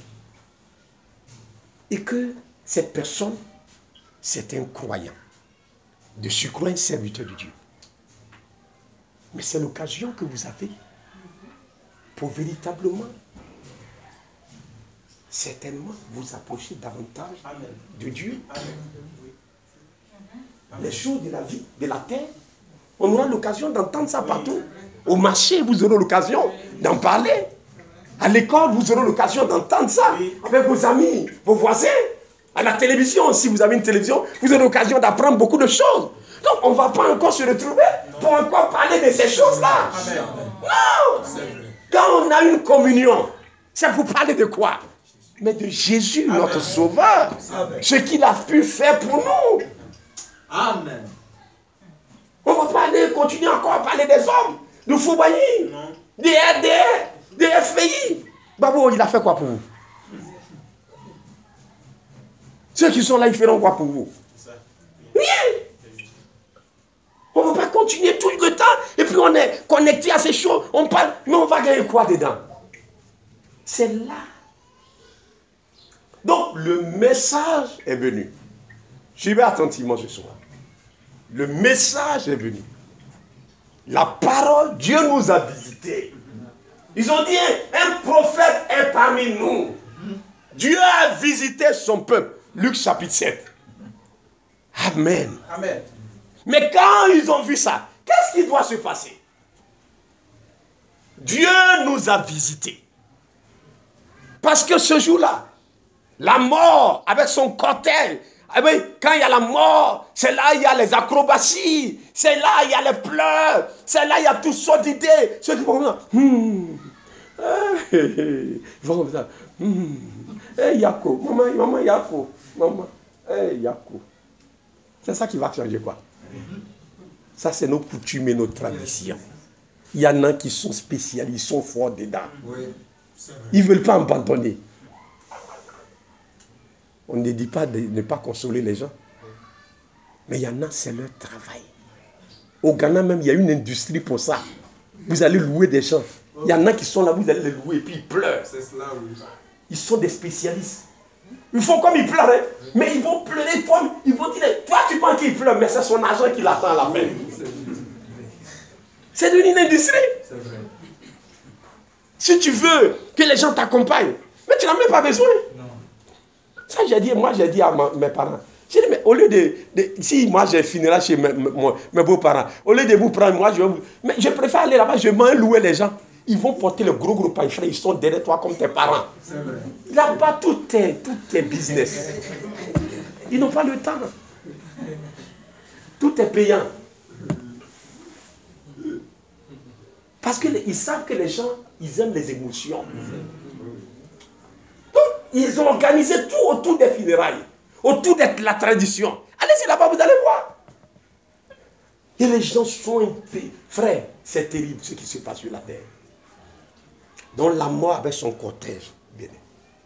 Speaker 2: et que cette personne, c'est un croyant, de surcroît un serviteur de Dieu. Mais c'est l'occasion que vous avez pour véritablement, certainement, vous approcher davantage de Dieu. Les choses de la vie, de la terre, on aura l'occasion d'entendre ça partout. Au marché, vous aurez l'occasion d'en parler. À l'école, vous aurez l'occasion d'entendre ça avec vos amis, vos voisins. À la télévision, si vous avez une télévision, vous aurez l'occasion d'apprendre beaucoup de choses. Donc, on ne va pas encore se retrouver pour encore parler de ces choses-là. Non! Quand on a une communion, c'est pour parler de quoi? Mais de Jésus, notre Sauveur. Ce qu'il a pu faire pour nous.
Speaker 3: Amen.
Speaker 2: On ne va pas aller continuer encore à parler des hommes, de Foubayi, des RDR, des FPI. Babo, il a fait quoi pour vous? Ceux qui sont là, ils feront quoi pour vous? Rien. On ne va pas continuer tout le temps et puis on est connecté à ces choses, on parle, mais on va gagner quoi dedans? C'est là. Donc, le message est venu. Suivez attentivement ce soir. Le message est venu. La parole, Dieu nous a visités. Ils ont dit, un prophète est parmi nous. Dieu a visité son peuple. Luc chapitre 7. Amen.
Speaker 3: Amen.
Speaker 2: Mais quand ils ont vu ça, qu'est-ce qui doit se passer? Dieu nous a visités. Parce que ce jour-là, la mort avec son cortège, quand il y a la mort, c'est là il y a les acrobaties, c'est là il y a les pleurs, c'est là il y a toutes sortes d'idées. Ceux qui vont dire, ils vont dire, hey Yako, maman Yako, maman, hey Yako. C'est ça qui va changer quoi? Ça c'est nos coutumes et nos traditions. Il y en a qui sont spécialistes, ils sont forts dedans. Ils ne veulent pas abandonner. On ne dit pas de ne pas consoler les gens. Mais il y en a, c'est leur travail. Au Ghana même, il y a une industrie pour ça. Vous allez louer des gens. Il y en a qui sont là, vous allez les louer et puis ils pleurent. Ils sont des spécialistes. Ils font comme ils pleurent, hein? Mais ils vont pleurer, ils vont dire, toi tu penses qu'il pleure, mais c'est son argent qui l'attend à la fin. C'est devenu une industrie. Si tu veux que les gens t'accompagnent, mais tu n'as même pas besoin. Ça, j'ai dit à mes parents. J'ai dit, mais au lieu si moi je finirai chez mes beaux-parents, au lieu de vous prendre, moi mais je préfère aller là-bas, je m'en louer les gens. Ils vont porter le gros paille frais, ils sont derrière toi comme tes parents. Là-bas, tout est business. Ils n'ont pas le temps. Tout est payant. Parce qu'ils savent que les gens, ils aiment les émotions. Donc, ils ont organisé tout autour des funérailles, autour de la tradition. Allez-y là-bas, vous allez voir. Et les gens sont frères, c'est terrible ce qui se passe sur la terre. Donc la mort avec son cortège. Bien.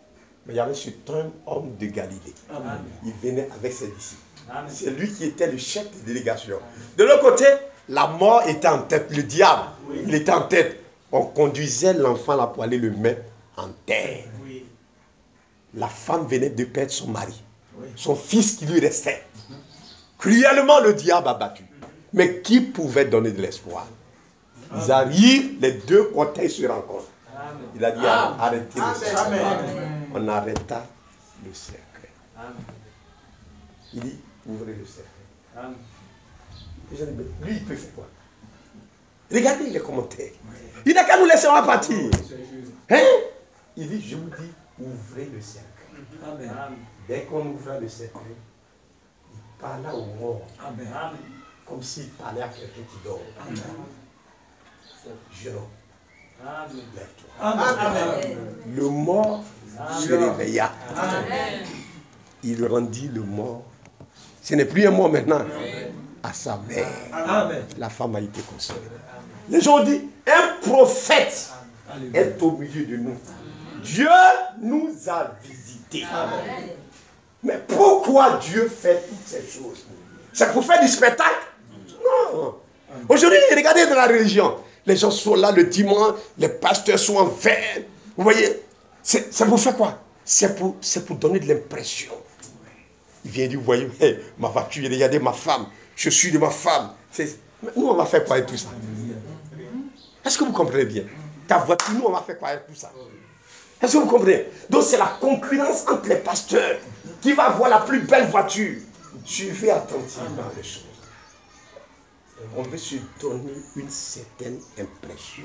Speaker 2: Mais il y avait cet homme de Galilée.
Speaker 3: Amen.
Speaker 2: Il venait avec ses disciples.
Speaker 3: Amen.
Speaker 2: C'est lui qui était le chef de délégation. De l'autre côté, la mort était en tête. Le diable, il était en tête. On conduisait l'enfant là pour aller le mettre en terre.
Speaker 3: Oui.
Speaker 2: La femme venait de perdre son mari.
Speaker 3: Oui.
Speaker 2: Son fils qui lui restait. Cruellement, le diable a battu. Mais qui pouvait donner de l'espoir? Ils arrivent, les deux cortèges se rencontrent.
Speaker 3: Amen.
Speaker 2: Il a dit arrêtez le cercle.
Speaker 3: Amen.
Speaker 2: On arrêta le cercle.
Speaker 3: Amen.
Speaker 2: Il dit ouvrez le cercle.
Speaker 3: Amen.
Speaker 2: Et j'ai dit, mais lui, il peut faire quoi? Regardez les commentaires. Il n'a qu'à nous laisser en partir. Hein? Il dit, je vous dis, ouvrez le cercle.
Speaker 3: Amen.
Speaker 2: Dès qu'on ouvra le cercle, il parla aux morts.
Speaker 3: Amen.
Speaker 2: Comme s'il parlait à quelqu'un qui dort.
Speaker 3: Amen.
Speaker 2: Jeune homme,
Speaker 3: Amen.
Speaker 2: lève-toi.
Speaker 3: Amen.
Speaker 2: Le mort se réveilla.
Speaker 3: Amen.
Speaker 2: Il rendit le mort. Ce n'est plus un mort maintenant. À sa mère.
Speaker 3: Amen.
Speaker 2: La femme a été consolée. Les gens ont dit, un prophète est au milieu de nous. Dieu nous a visités.
Speaker 3: Amen.
Speaker 2: Mais pourquoi Dieu fait toutes ces choses? C'est pour faire du spectacle? Non. Aujourd'hui, regardez dans la religion. Les gens sont là le dimanche, les pasteurs sont en vert. Vous voyez? C'est pour faire quoi? C'est pour donner de l'impression. Il vient dire, vous voyez, hey, ma voiture, regardez ma femme. Je suis de ma femme. Nous, on va faire quoi avec tout ça? Est-ce que vous comprenez bien? Ta voiture, nous, on va faire quoi avec tout ça? Est-ce que vous comprenez? Donc, c'est la concurrence entre les pasteurs. Qui va avoir la plus belle voiture? Suivez attentivement les choses. On veut se donner une certaine impression.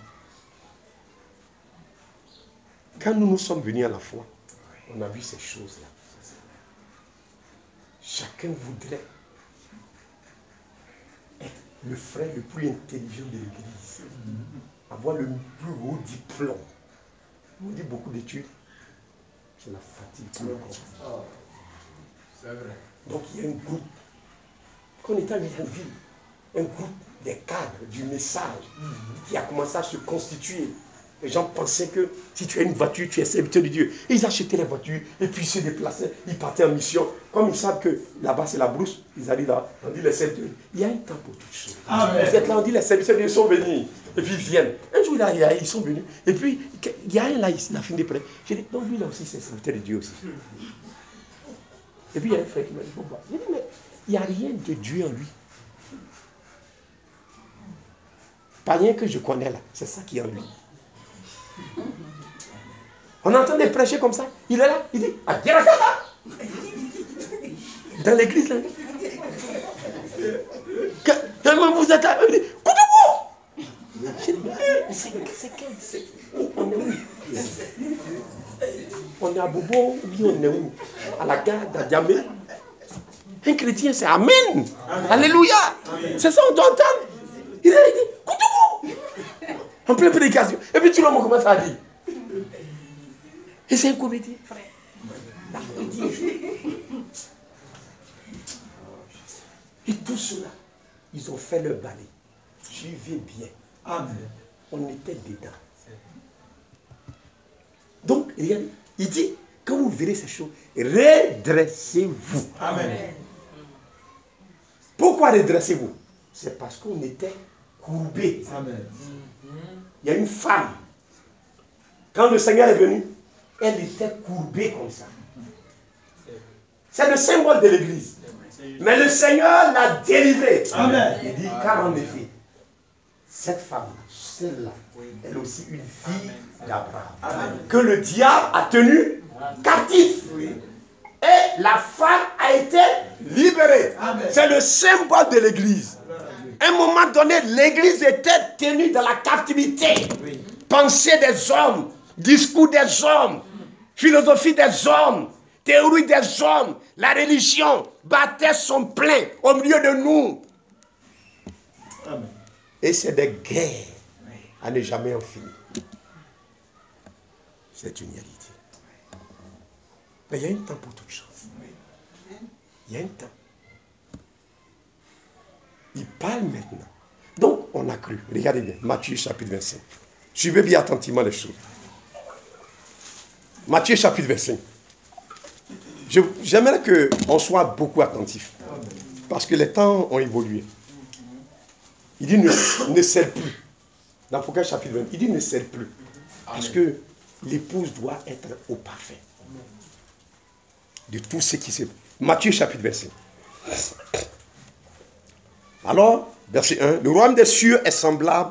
Speaker 2: Quand nous nous sommes venus à la foi, on a vu ces choses-là. Chacun voudrait être le frère le plus intelligent de l'église. Avoir le plus haut diplôme. On dit beaucoup d'études. C'est la fatigue pour le corps.
Speaker 3: C'est vrai.
Speaker 2: Donc il y a un groupe. Quand on était à Villeneuve, un groupe des cadres du message qui a commencé à se constituer. Les gens pensaient que si tu as une voiture, tu es serviteur de Dieu. Et ils achetaient la voiture et puis ils se déplaçaient, ils partaient en mission. Comme ils savent que là-bas c'est la brousse, ils arrivent là, on dit les serviteurs. Il y a un temps pour toutes choses.
Speaker 3: Amen.
Speaker 2: Vous êtes là, on dit les serviteurs de Dieu sont venus. Et puis ils viennent. Un jour là, ils sont venus. Et puis il y a un là, il a fini de près. J'ai dit, donc lui là aussi c'est serviteur de Dieu aussi. Et puis il y a un frère qui m'a dit, pourquoi? J'ai dit, mais il n'y a rien de Dieu en lui. Pas rien que je connais là, c'est ça qui est en lui. On entend des prêcher comme ça. Il est là, il dit, ah, dans l'église là. Quand vous êtes là, il dit, Koudou! C'est quel? On est où? On est à Bobo ou bien on est où? À la gare d'Adiamé. Un chrétien, c'est Amen. Amen. Alléluia. Amen. C'est ça, on doit entendre. Il dit, Koudou! En pleine prédication. Et puis tout le monde commence à dire. Et c'est un comédien, frère. La comédie. Et tout cela, ils ont fait leur balai. Suivez bien.
Speaker 3: Amen.
Speaker 2: On était dedans. Donc, regardez, il dit, quand vous verrez ces choses, redressez-vous.
Speaker 3: Amen.
Speaker 2: Pourquoi redressez-vous? C'est parce qu'on était courbés.
Speaker 3: Amen.
Speaker 2: Il y a une femme, quand le Seigneur est venu, elle était courbée comme ça. C'est le symbole de l'église. Mais le Seigneur l'a délivrée.
Speaker 3: Amen.
Speaker 2: Il dit, car en effet, cette femme, celle-là, elle est aussi une fille d'Abraham. Que le diable a tenu captif. Et la femme a été libérée. C'est le symbole de l'église. À un moment donné, l'église était tenue dans la captivité. Pensée des hommes, discours des hommes, philosophie des hommes, théorie des hommes, la religion battait son plein au milieu de nous.
Speaker 3: Amen.
Speaker 2: Et c'est des guerres à ne jamais en finir. C'est une réalité. Mais il y a un temps pour toutes choses. Il y a un temps. Il parle maintenant. Donc, on a cru. Regardez bien, Matthieu chapitre 25. Suivez bien attentivement les choses. Matthieu chapitre 25. J'aimerais qu'on soit beaucoup attentif. Parce que les temps ont évolué. Il dit ne scelle plus. Dans Apocalypse chapitre 20, il dit ne scelle plus. Parce que l'épouse doit être au parfait. De tout ce qui se passe. Matthieu chapitre 25. Alors, verset 1. Le royaume des cieux est semblable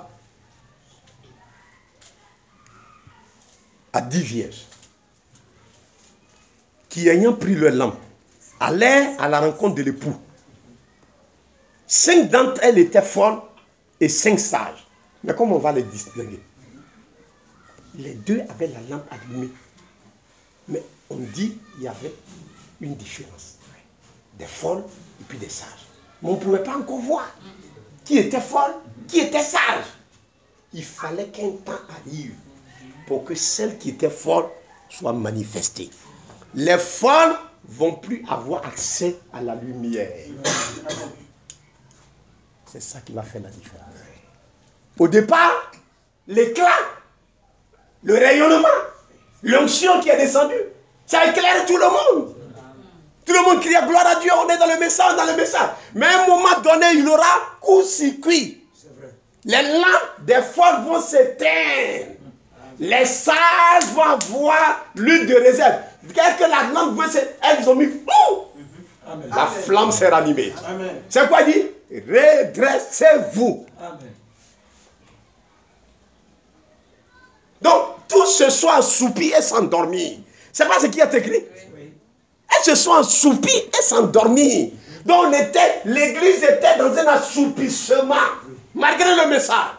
Speaker 2: à 10 vierges qui, ayant pris leur lampe, allèrent à la rencontre de l'époux. 5 d'entre elles étaient folles et 5 sages. Mais comment on va les distinguer? Les 2 avaient la lampe allumée. Mais on dit qu'il y avait une différence. Des folles et puis des sages. Mais on ne pouvait pas encore voir qui était folle, qui était sage. Il fallait qu'un temps arrive pour que celle qui était folle soit manifestée. Les folles ne vont plus avoir accès à la lumière. C'est ça qui va faire la différence. Au départ, l'éclat, le rayonnement, l'onction qui est descendue, ça éclaire tout le monde. Tout le monde crie gloire à Dieu, on est dans le message, Mais à un moment donné, il y aura court-circuit. Les lampes des folles vont s'éteindre. Les sages vont avoir l'huile de réserve. Dès que la lampe va s'éteindre, elles ont mis la flamme s'est ranimée. C'est quoi dit? Redressez-vous. Donc, tous se sont assoupis et s'endormis. C'est pas ce qui est écrit. Elles se sont assoupies et s'endormies. Donc l'église était dans un assoupissement, malgré le message.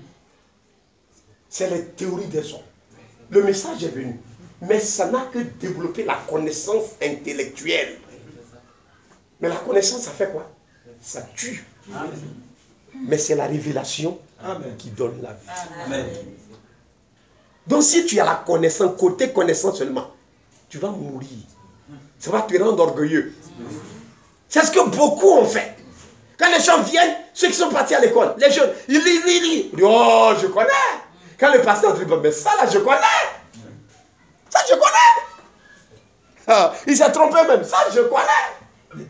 Speaker 2: C'est les théories des hommes. Le message est venu, mais ça n'a que développé la connaissance intellectuelle. Mais la connaissance, ça fait quoi? Ça tue. Mais c'est la révélation qui donne la vie. Amen. Donc si tu as la connaissance, côté connaissance seulement, tu vas mourir. Ça va te rendre orgueilleux. C'est ce que beaucoup ont fait. Quand les gens viennent, ceux qui sont partis à l'école, les jeunes, ils lisent. Ils disent, oh, je connais. Quand le pasteur dit, mais ça là, je connais. Ça, je connais. Ah, il s'est trompé même. Ça, je connais.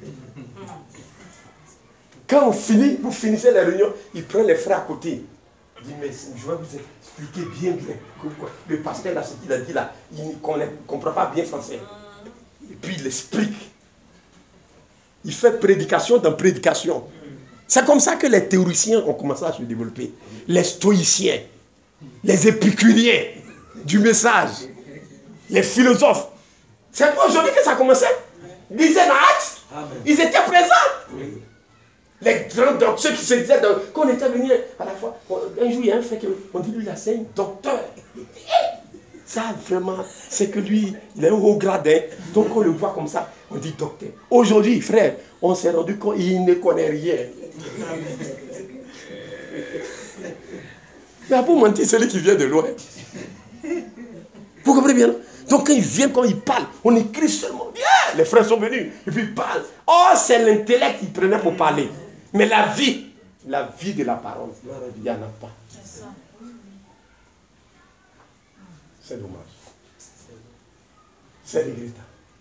Speaker 2: Quand on finit, vous finissez la réunion, il prend les frères à côté. Il dit, mais je vais vous expliquer bien. Le pasteur, là, ce qu'il a dit là, il ne comprend pas bien français. Et puis il explique. Il fait prédication dans prédication. C'est comme ça que les théoriciens ont commencé à se développer. Les stoïciens, les épicuriens du message, les philosophes. C'est aujourd'hui que ça a commencé. Ils disaient dans Actes, ils étaient présents. Les grands docteurs, ceux qui se disaient, quand on était venu à la fois, un jour il y a un fait qu'on dit lui là c'est un docteur. Ça, vraiment, c'est que lui, il est un haut gradin. Donc, on le voit comme ça, on dit docteur. Aujourd'hui, frère, on s'est rendu compte qu'il ne connaît rien. Mais pour mentir, c'est lui qui vient de loin. Vous comprenez bien? Donc, quand il vient, quand il parle, on écrit seulement. Bien, les frères sont venus, et puis ils parlent. Oh, c'est l'intellect qu'il prenait pour parler. Mais la vie de la parole, il n'y en a pas. C'est dommage. C'est regrettable.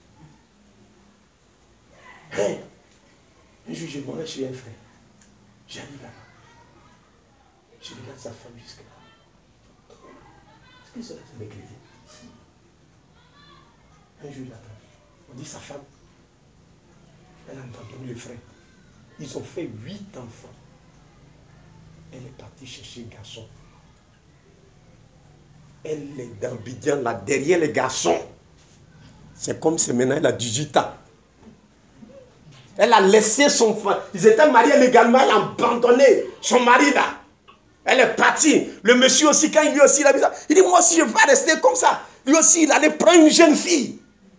Speaker 2: Hey, un jour, je m'en chez un frère. J'arrive là-bas. Je regarde sa femme jusque là. Est-ce que cela c'est des chrétiens? Un jour là-bas, on dit sa femme. Elle a abandonné le frère. Ils ont fait 8 enfants. Elle est partie chercher un garçon. Elle est dans Bidian, là, derrière les garçons. C'est comme si maintenant elle a 18 ans. Elle a laissé son frère. Ils étaient mariés légalement, elle a abandonné son mari là. Elle est partie. Le monsieur aussi, quand lui aussi, il a dit ça, il dit, moi aussi, je ne vais pas rester comme ça. Lui aussi, il allait prendre une jeune fille.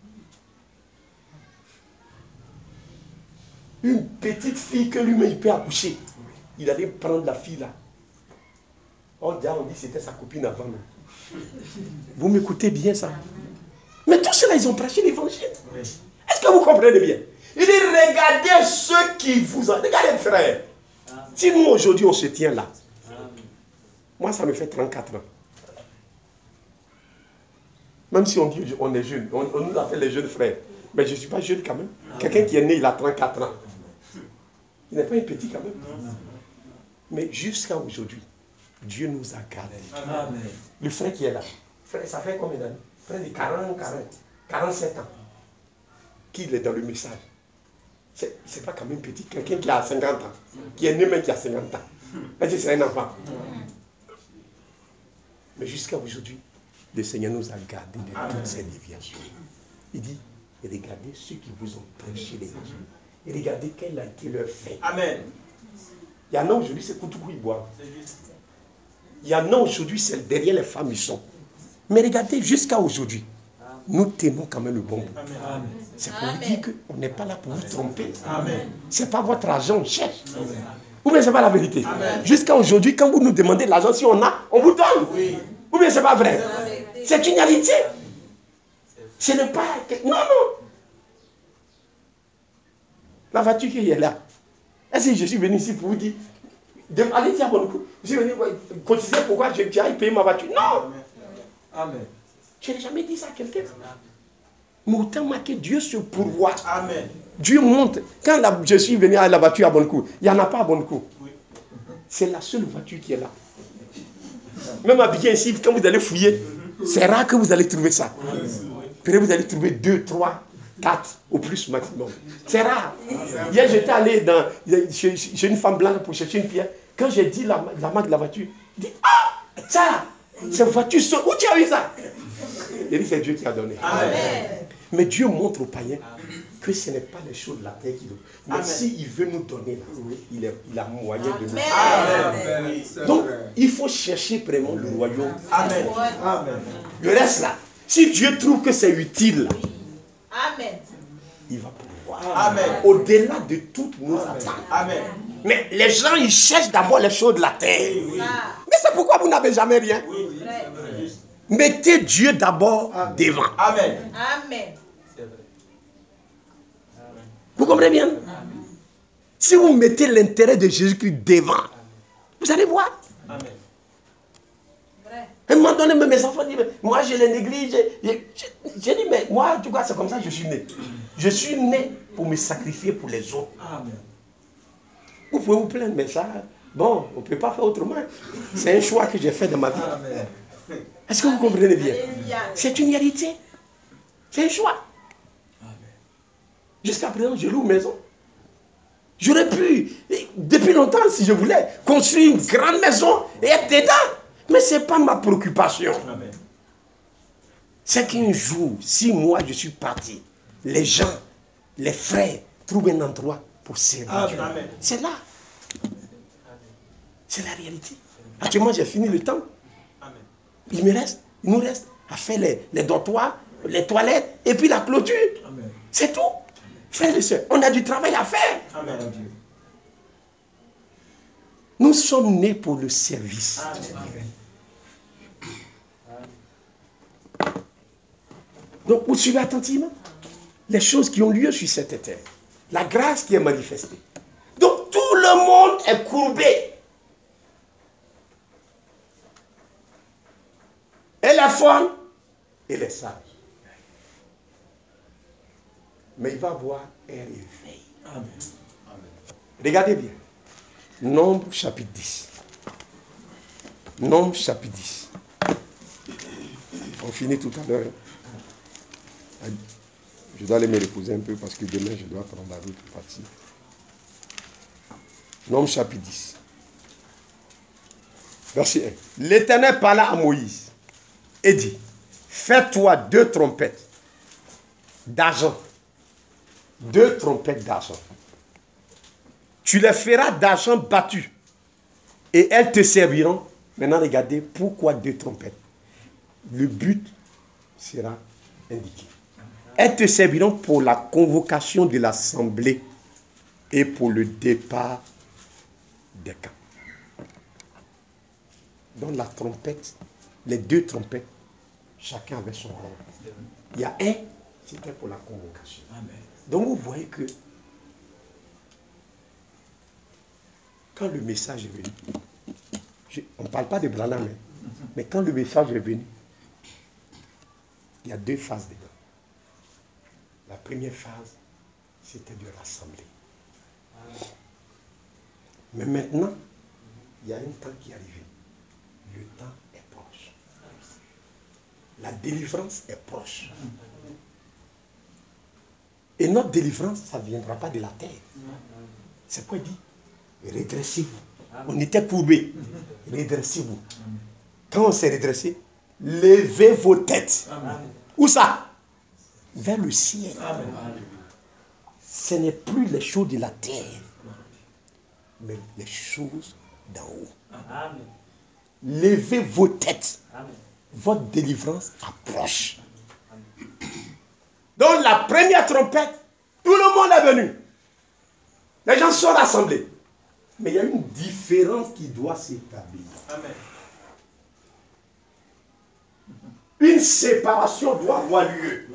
Speaker 2: Une petite fille que lui-même, il peut accoucher. Il allait prendre la fille là. On dit que c'était sa copine avant nous. Vous m'écoutez bien ça? Mais tous ceux-là, ils ont prêché l'évangile. Est-ce que vous comprenez bien? Il dit, regardez ceux qui vous ont... Regardez, frère. Si nous, aujourd'hui, on se tient là. Moi, ça me fait 34 ans. Même si on dit on est jeune, on nous appelle les jeunes frères. Mais je ne suis pas jeune quand même. Quelqu'un qui est né, il a 34 ans. Il n'est pas un petit quand même. Mais jusqu'à aujourd'hui, Dieu nous a gardés.
Speaker 3: Amen.
Speaker 2: Le frère qui est là, frère, ça fait combien d'années? Près de 47 ans. Qu'il est dans le message. C'est pas quand même petit. Quelqu'un qui a 50 ans, qui est né même qui a 50 ans. C'est un enfant. Mais jusqu'à aujourd'hui, le Seigneur nous a gardés de toutes ces déviations. Il dit, regardez ceux qui vous ont prêché l'évangile. Et regardez quel a été leur fait.
Speaker 3: Amen.
Speaker 2: Il y en a aujourd'hui, c'est Koutoukou, ils boivent. Il y en a aujourd'hui, c'est derrière les femmes, ils sont. Mais regardez, jusqu'à aujourd'hui, nous tenons quand même le bon bout. C'est pour vous dire qu'on n'est pas là pour vous tromper. Ce n'est pas votre argent, on cherche. Ou bien ce n'est pas la vérité. Jusqu'à aujourd'hui, quand vous nous demandez l'argent, si on a, on vous donne. Oui. Ou bien ce n'est pas vrai. C'est une réalité. Ce n'est pas... Non, non. La voiture qui est là. Est-ce que je suis venu ici pour vous dire, allez dire bon coup, je suis venu cotiser pourquoi tu ailles payer ma voiture? Non.
Speaker 3: Amen.
Speaker 2: Je n'ai jamais dit ça à quelqu'un. Mais autant que Dieu se pourvoit.
Speaker 3: Amen.
Speaker 2: Dieu montre. Quand je suis venu à la voiture à Bonnecourt, il n'y en a pas à Bonnecourt. Oui. C'est la seule voiture qui est là. Même à Biguin ici, quand vous allez fouiller, c'est rare que vous allez trouver ça. Peut-être vous allez trouver 2, 3, 4 au plus maximum. C'est rare. Hier, j'étais allé chez une femme blanche pour chercher une pierre. Quand j'ai dit la marque de la voiture, elle dit, ah, ça, cette voiture, où tu as eu ça? Il dit, c'est Dieu qui a donné.
Speaker 3: Amen.
Speaker 2: Mais Dieu montre aux païens que ce n'est pas les choses de la terre qui donnent. Mais s'il veut nous donner, il a moyen de nous donner.
Speaker 3: Amen.
Speaker 2: Donc, il faut chercher vraiment le royaume.
Speaker 3: Amen. Amen.
Speaker 2: Le reste là, si Dieu trouve que c'est utile,
Speaker 4: Amen.
Speaker 2: il va pouvoir.
Speaker 3: Amen.
Speaker 2: Au-delà de toutes nos attentes.
Speaker 3: Amen.
Speaker 2: Mais les gens, ils cherchent d'abord les choses de la terre.
Speaker 3: Oui.
Speaker 2: Mais c'est pourquoi vous n'avez jamais rien.
Speaker 3: Oui.
Speaker 2: Mettez Dieu d'abord devant.
Speaker 3: Amen.
Speaker 4: Amen.
Speaker 2: Vous comprenez bien? Si vous mettez l'intérêt de Jésus-Christ devant, vous allez voir.
Speaker 3: Amen.
Speaker 2: À un moment donné, mes enfants disent, moi je les néglige. J'ai dit, mais moi, tu vois, c'est comme ça que je suis né. Je suis né pour me sacrifier pour les autres.
Speaker 3: Amen.
Speaker 2: Vous pouvez vous plaindre, mais ça, bon, on ne peut pas faire autrement. C'est un choix que j'ai fait dans ma vie.
Speaker 3: Amen.
Speaker 2: Est-ce que vous comprenez bien?
Speaker 4: Alléluia.
Speaker 2: C'est une réalité. C'est un choix. Jusqu'à présent, je loue une maison. J'aurais pu, depuis longtemps, si je voulais, construire une grande maison et être dedans. Mais ce n'est pas ma préoccupation.
Speaker 3: Amen.
Speaker 2: C'est qu'un jour, si moi je suis parti, les gens, les frères, trouvent un endroit pour servir Dieu.
Speaker 3: Amen.
Speaker 2: C'est là. C'est la réalité. Actuellement, j'ai fini le temps.
Speaker 3: Amen.
Speaker 2: Il nous reste à faire les dortoirs, les toilettes et puis la clôture.
Speaker 3: Amen.
Speaker 2: C'est tout. Frères et sœurs, on a du travail à faire.
Speaker 3: Amen.
Speaker 2: Nous sommes nés pour le service.
Speaker 3: Amen.
Speaker 2: Donc, vous suivez attentivement les choses qui ont lieu sur cette terre. La grâce qui est manifestée. Donc, tout le monde est courbé. Et la forme et les sages. Mais il va y avoir un réveil.
Speaker 3: Amen.
Speaker 2: Regardez bien. Nombre chapitre 10. Nombre chapitre 10. On finit tout à l'heure. Je dois aller me reposer un peu parce que demain je dois prendre la route pour partir. Nombre chapitre 10. Verset 1. L'Éternel parla à Moïse et dit, fais-toi 2 trompettes d'argent. 2 trompettes d'argent. Tu les feras d'argent battu. Et elles te serviront. Maintenant, regardez, pourquoi 2 trompettes? Le but sera indiqué. Elles te serviront pour la convocation de l'assemblée et pour le départ des camps. Donc la trompette, les 2 trompettes, chacun avait son rôle. Il y a un, c'était pour la convocation.
Speaker 3: Amen.
Speaker 2: Donc vous voyez que quand le message est venu, on ne parle pas de Branham, mais quand le message est venu, Il y a 2 phases dedans. La première phase, c'était de rassembler. Mais maintenant, il y a un temps qui est arrivé. Le temps est proche. La délivrance est proche. Et notre délivrance, ça ne viendra pas de la terre. C'est quoi il dit? Redressez-vous. On était courbés. Redressez-vous. Quand on s'est redressé, levez vos têtes. Où ça? Vers le ciel. Ce n'est plus les choses de la terre, mais les choses d'en haut. Levez vos têtes. Votre délivrance approche. Donc la première trompette, tout le monde est venu. Les gens sont rassemblés. Mais il y a une différence qui doit s'établir. Une séparation doit avoir lieu.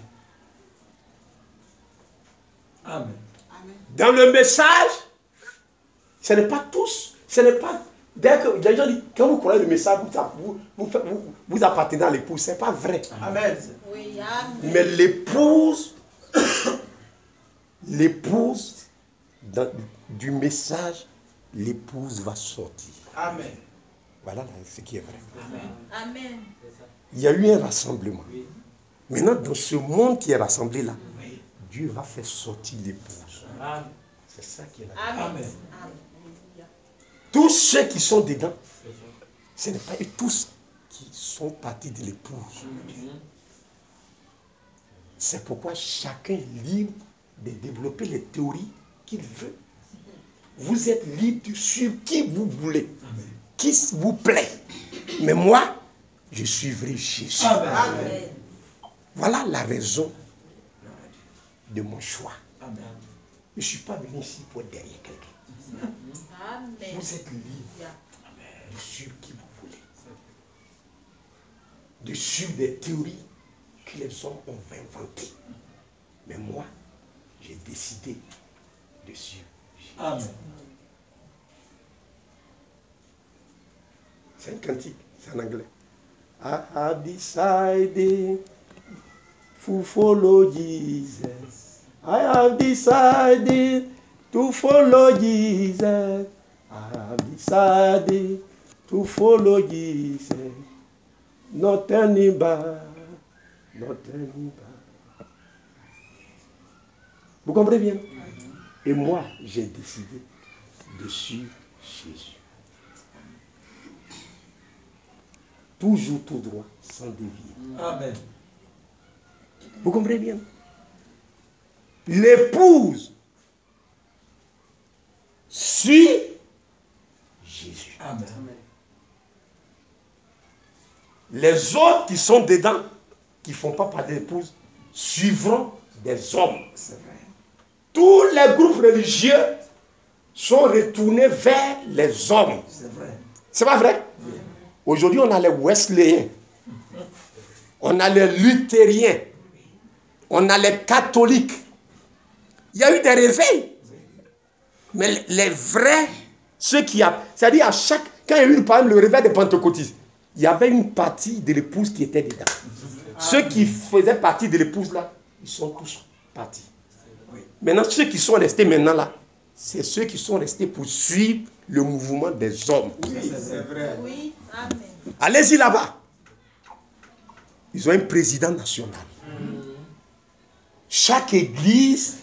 Speaker 3: Amen.
Speaker 2: Dans le message, ce n'est pas tous, ce n'est pas... Dès que les gens disent, quand vous croyez le message, vous appartenez à l'épouse, ce n'est pas vrai.
Speaker 3: Amen.
Speaker 4: Oui, amen.
Speaker 2: Mais l'épouse, du message, l'épouse va sortir.
Speaker 3: Amen.
Speaker 2: Voilà ce qui est vrai.
Speaker 4: Amen.
Speaker 2: Il y a eu un rassemblement. Maintenant, dans ce monde qui est rassemblé là, Dieu va faire sortir l'épouse. C'est ça qui est là.
Speaker 4: Amen.
Speaker 3: Amen.
Speaker 2: Tous ceux qui sont dedans, ce n'est pas eux tous qui sont partis de l'épouse. C'est pourquoi chacun est libre de développer les théories qu'il veut. Vous êtes libre de suivre qui vous voulez, qui vous plaît. Mais moi, je suivrai Jésus.
Speaker 3: Amen.
Speaker 2: Voilà la raison de mon choix.
Speaker 3: Amen.
Speaker 2: Je ne suis pas venu ici pour être derrière quelqu'un.
Speaker 4: Amen.
Speaker 2: Vous êtes libre de suivre qui vous voulez. De suivre des théories que les hommes ont inventées. Mais moi, j'ai décidé de suivre Jésus.
Speaker 3: Amen.
Speaker 2: C'est un cantique, c'est en anglais. I have decided to follow Jesus. I have decided to follow Jesus. I have decided to follow Jesus. Not turning back. Not turning back. Vous comprenez bien? Et moi, j'ai décidé de suivre Jésus. Toujours tout droit, sans dévier.
Speaker 3: Amen.
Speaker 2: Vous comprenez bien? L'épouse suit Jésus.
Speaker 3: Amen.
Speaker 2: Les autres qui sont dedans, qui ne font pas partie de l'épouse, suivront des hommes. Tous les groupes religieux sont retournés vers les hommes.
Speaker 3: C'est vrai.
Speaker 2: C'est pas vrai? Aujourd'hui, on a les Wesleyens, on a les Luthériens, on a les catholiques. Il y a eu des réveils. Mais les vrais, ceux qui a... C'est-à-dire, quand il y a eu, par exemple, le réveil des pentecôtistes, il y avait une partie de l'épouse qui était dedans. Ceux qui faisaient partie de l'épouse là, ils sont tous partis. Maintenant, ceux qui sont restés maintenant là, c'est ceux qui sont restés pour suivre le mouvement des hommes.
Speaker 3: Oui, c'est vrai.
Speaker 4: Oui, amen.
Speaker 2: Allez-y là-bas. Ils ont un président national. Chaque église,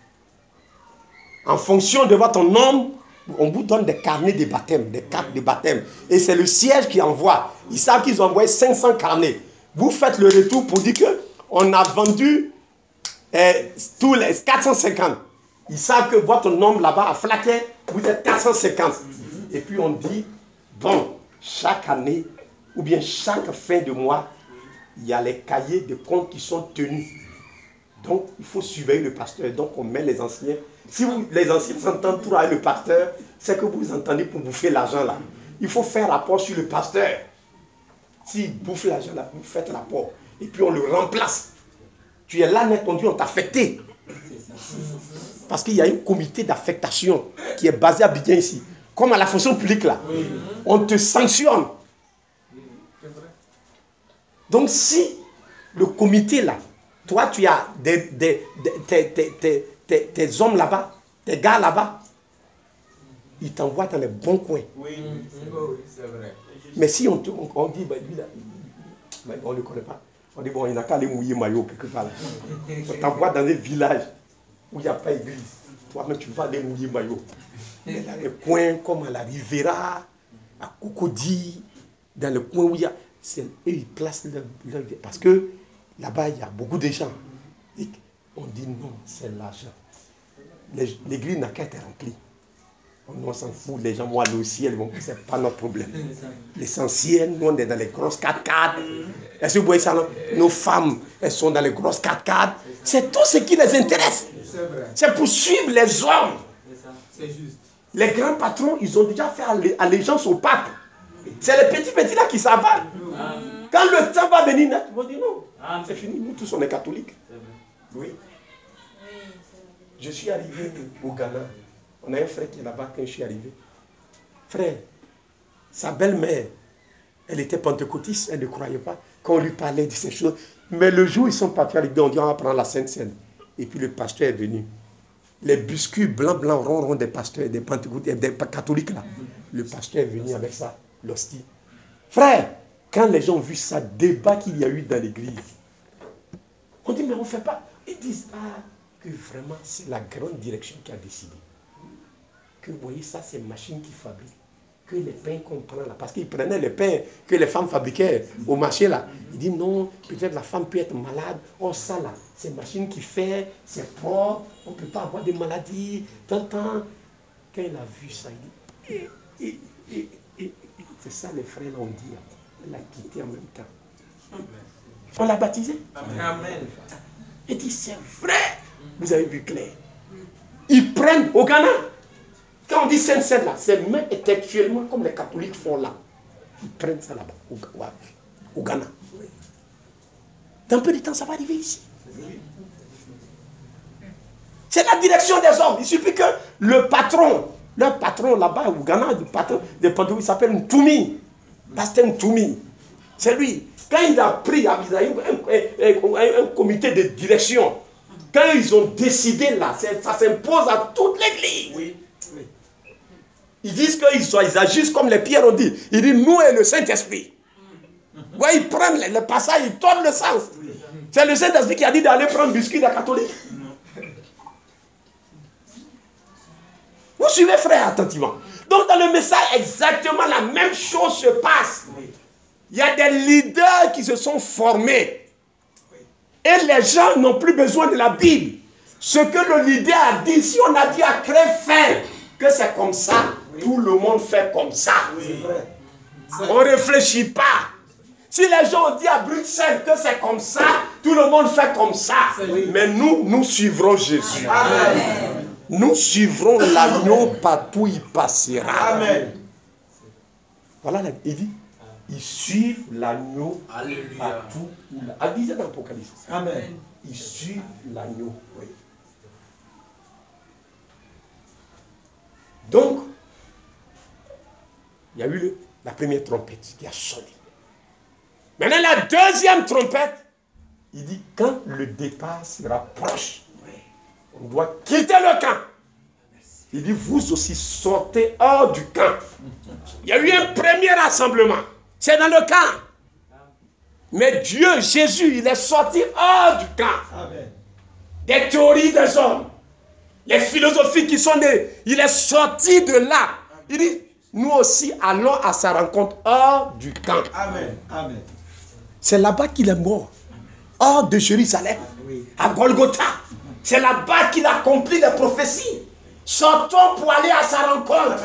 Speaker 2: en fonction de votre nom, on vous donne des carnets de baptême, des cartes de baptême. Et c'est le siège qui envoie. Ils savent qu'ils ont envoyé 500 carnets. Vous faites le retour pour dire qu'on a vendu tous les 450. Ils savent que votre nom là-bas a flaqué, vous êtes 450. Et puis on dit, bon, chaque année, ou bien chaque fin de mois, il y a les cahiers de comptes qui sont tenus. Donc, il faut surveiller le pasteur. Donc, on met les anciens. Si les anciens s'entendent tout avec le pasteur, c'est que vous entendez pour bouffer l'argent là. Il faut faire rapport sur le pasteur. S'il bouffe l'argent là, vous faites rapport. Et puis, on le remplace. Tu es là, net, on dit, on t'a affecté. Parce qu'il y a un comité d'affectation qui est basé à Bidjan ici. Comme à la fonction publique là. On te sanctionne. Donc, si le comité là, toi tu as tes hommes là-bas, tes gars là-bas, ils t'envoient dans les bons coins.
Speaker 3: Oui, c'est vrai.
Speaker 2: Mais si on dit, bah, lui là, bah, on ne le connaît pas, on dit bon, il n'a qu'à aller mouiller maillot quelque part là. On t'envoie dans des villages où il n'y a pas d'église. Toi-même, tu vas aller mouiller maillot. Mais dans les coins comme à la Rivera, à Cocody, dans le coin où il y a... eux, ils placent leur... Parce que là-bas, il y a beaucoup de gens. Et on dit non, c'est l'argent. L'église n'a qu'à être remplie. On s'en fout, les gens vont aller au ciel, ce n'est pas notre problème. L'essentiel, nous on est dans les grosses 4x4. Est-ce que vous voyez ça? Non? Nos femmes, elles sont dans les grosses 4x4. C'est tout ce qui les intéresse. C'est pour suivre les hommes.
Speaker 3: C'est juste.
Speaker 2: Les grands patrons, ils ont déjà fait allégeance au pape. C'est les petits là qui s'abattent. Quand le temps va venir, ils vont dire non, c'est fini, nous tous on est catholiques. Oui. Je suis arrivé au Ghana. On a un frère qui est là-bas quand je suis arrivé. Frère, sa belle-mère, elle était pentecôtiste, elle ne croyait pas. Quand on lui parlait de ces choses, mais le jour où ils sont partis à l'église, on dit on va prendre la Sainte Seine. Et puis le pasteur est venu. Les biscuits blancs, ronds des pasteurs, des pentecôtistes, des catholiques là. Le pasteur est venu avec ça, l'hostie. Frère, quand les gens ont vu ça, débat qu'il y a eu dans l'église, on dit mais on ne fait pas. Ils disent que vraiment c'est la grande direction qui a décidé. Que vous voyez ça, c'est une machine qui fabrique. Que les pains qu'on prend là, parce qu'ils prenaient les pains que les femmes fabriquaient au marché là. Ils disent non, peut-être la femme peut être malade. Oh ça là, c'est une machine qui fait, c'est propre, on ne peut pas avoir de maladies. Quand il a vu ça, il dit, c'est ça les frères l'ont dit. Elle l'a quitté en même temps. On l'a baptisé.
Speaker 3: Amen.
Speaker 2: Il dit c'est vrai. Vous avez vu clair. Ils prennent au Ghana. Quand on dit Sainte-Seine là, c'est même intellectuellement comme les catholiques font là. Ils prennent ça là-bas, au Ghana. Dans peu de temps, ça va arriver ici. C'est la direction des hommes. Il suffit que le patron, leur patron là-bas au Ghana, le patron des Pantoumi, il s'appelle Ntoumi. Pasteur Ntoumi. C'est lui. Quand il a pris, un comité de direction, quand ils ont décidé là, ça s'impose à toute l'église. Oui. Ils disent qu'ils agissent comme les pierres ont dit. Ils disent nous et le Saint-Esprit. Ouais, ils prennent le passage, ils tournent le sens. C'est le Saint-Esprit qui a dit d'aller prendre biscuit de la catholique. Vous suivez, frère, attentivement. Donc dans le message, exactement la même chose se passe. Il y a des leaders qui se sont formés. Et les gens n'ont plus besoin de la Bible. Ce que le leader a dit, si on a dit à Créfin que c'est comme ça, tout le monde fait comme ça. On ne réfléchit pas. Si les gens ont dit à Bruxelles que c'est comme ça, tout le monde fait comme ça. Mais nous suivrons Jésus. Amen. Nous suivrons l'agneau partout il passera. Amen. Voilà, il dit, ils suivent l'agneau partout. Elle disait dans l'Apocalypse. Amen. Ils suivent l'agneau. Oui. Donc, il y a eu la première trompette qui a sonné. Maintenant, la deuxième trompette, il dit, quand le départ sera proche, on doit quitter le camp. Il dit, vous aussi sortez hors du camp. Il y a eu un premier rassemblement. C'est dans le camp. Mais Dieu, Jésus, il est sorti hors du camp. Amen. Des théories des hommes, les philosophies qui sont nées, il est sorti de là. Il dit, nous aussi allons à sa rencontre hors du camp. Amen. Amen. C'est là-bas qu'il est mort. Hors de Jérusalem, à Golgotha. C'est là-bas qu'il accomplit les prophéties. Sortons pour aller à sa rencontre.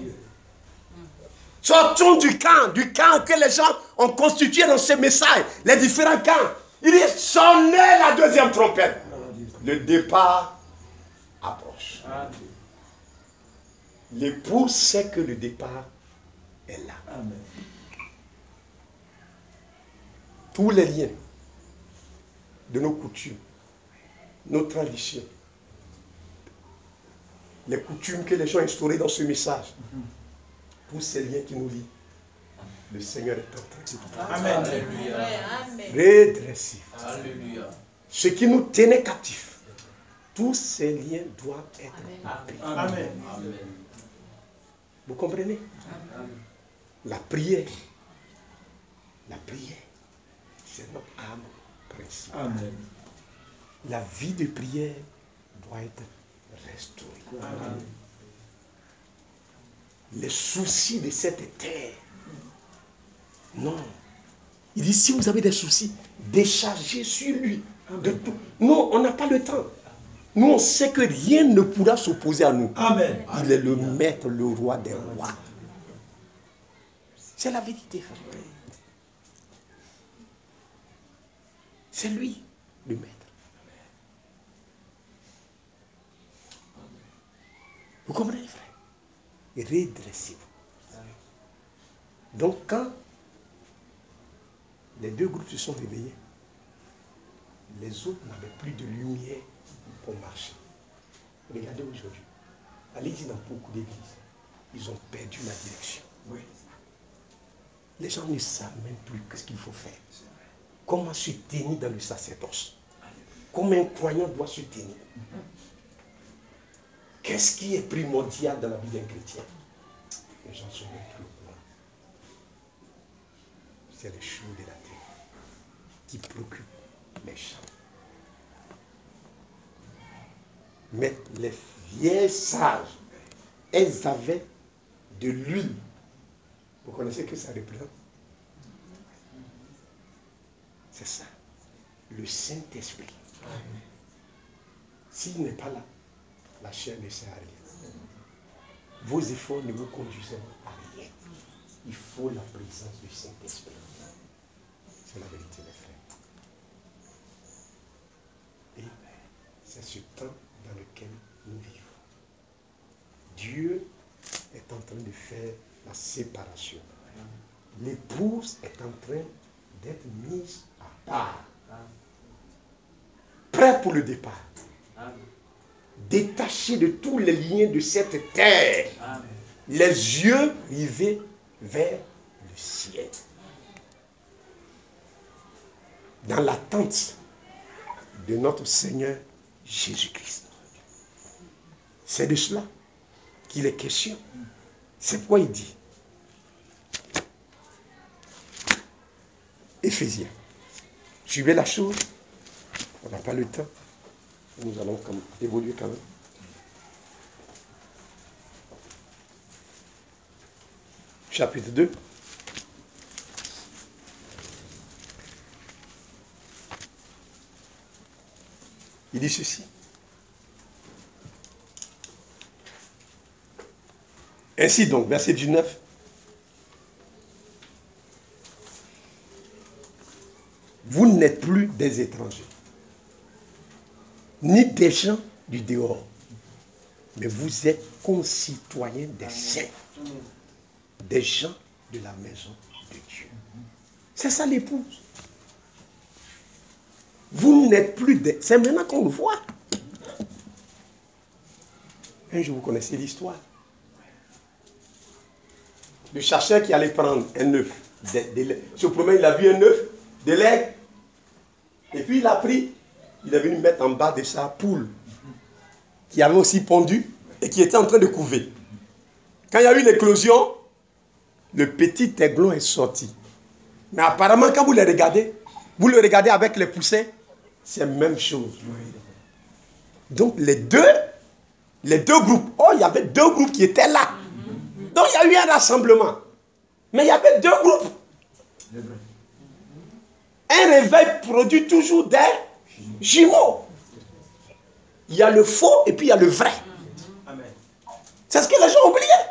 Speaker 2: Sortons du camp que les gens ont constitué dans ce message, les différents camps. Il dit, sonnez la deuxième trompette. Le départ approche. L'époux sait que le départ est là. Amen. Tous les liens de nos coutumes, nos traditions, les coutumes que les gens ont instaurées dans ce message, tous ces liens qui nous lient, Le Seigneur est en train de tout
Speaker 3: Amen.
Speaker 4: Amen.
Speaker 2: redresser.
Speaker 3: Alléluia.
Speaker 2: Ce qui nous tenait captifs, tous ces liens doivent être coupés.
Speaker 3: Amen.
Speaker 2: Vous comprenez? La prière, c'est notre âme principale.
Speaker 1: Amen.
Speaker 2: La vie de prière doit être restaurée.
Speaker 3: Amen.
Speaker 2: Les soucis de cette terre, non. Il dit, si vous avez des soucis, déchargez sur lui de tout. Non, on n'a pas le temps. Nous, on sait que rien ne pourra s'opposer à nous.
Speaker 1: Amen.
Speaker 2: Il est le maître, le roi des rois. C'est la vérité, frère. C'est lui, le maître. Vous comprenez, frère? Et redressez-vous. Donc, quand les deux groupes se sont réveillés, les autres n'avaient plus de lumière pour marcher. Regardez aujourd'hui. Allez-y dans beaucoup d'églises. Ils ont perdu la direction.
Speaker 1: Oui.
Speaker 2: Les gens ne savent même plus ce qu'il faut faire. Comment se tenir dans le sacerdoce? Comment un croyant doit se tenir? Qu'est-ce qui est primordial dans la vie d'un chrétien? Les gens sont même plus au courant. C'est les choses de la terre qui préoccupent les gens. Mais les vieilles sages, elles avaient de l'huile. Vous connaissez que ça représente? C'est ça. Le Saint-Esprit. S'il n'est pas là, la chair ne sert à rien. Vos efforts ne vous conduisent à rien. Il faut la présence du Saint-Esprit. C'est la vérité, mes frères. Et c'est ce temps dans lequel nous vivons. Dieu est en train de faire la séparation. L'épouse est en train d'être mise à part. Prêt pour le départ. Détaché de tous les liens de cette terre. Les yeux rivés vers le ciel. Dans l'attente de notre Seigneur Jésus-Christ. C'est de cela qu'il est question. C'est pourquoi il dit. Éphésiens. Suivez la chose. On n'a pas le temps. Nous allons évoluer quand même. Chapitre 2. Il dit ceci. Ainsi donc, verset 19. Vous n'êtes plus des étrangers, ni des gens du dehors, mais vous êtes concitoyens des saints, des gens de la maison de Dieu. C'est ça l'épouse. Vous n'êtes plus des... C'est maintenant qu'on le voit. Un jour, vous connaissez l'histoire. Le chercheur qui allait prendre un œuf, se promène, il a vu un œuf de l'aigle, et puis il a pris, il est venu mettre en bas de sa poule, qui avait aussi pondu, et qui était en train de couver. Quand il y a eu l'éclosion, le petit aiglon est sorti. Mais apparemment, quand vous le regardez avec les poussins, c'est la même chose. Donc les deux groupes, il y avait deux groupes qui étaient là. Donc il y a eu un rassemblement. Mais il y avait deux groupes. Un réveil produit toujours des jumeaux. Il y a le faux et puis il y a le vrai. C'est ce que les gens oubliaient.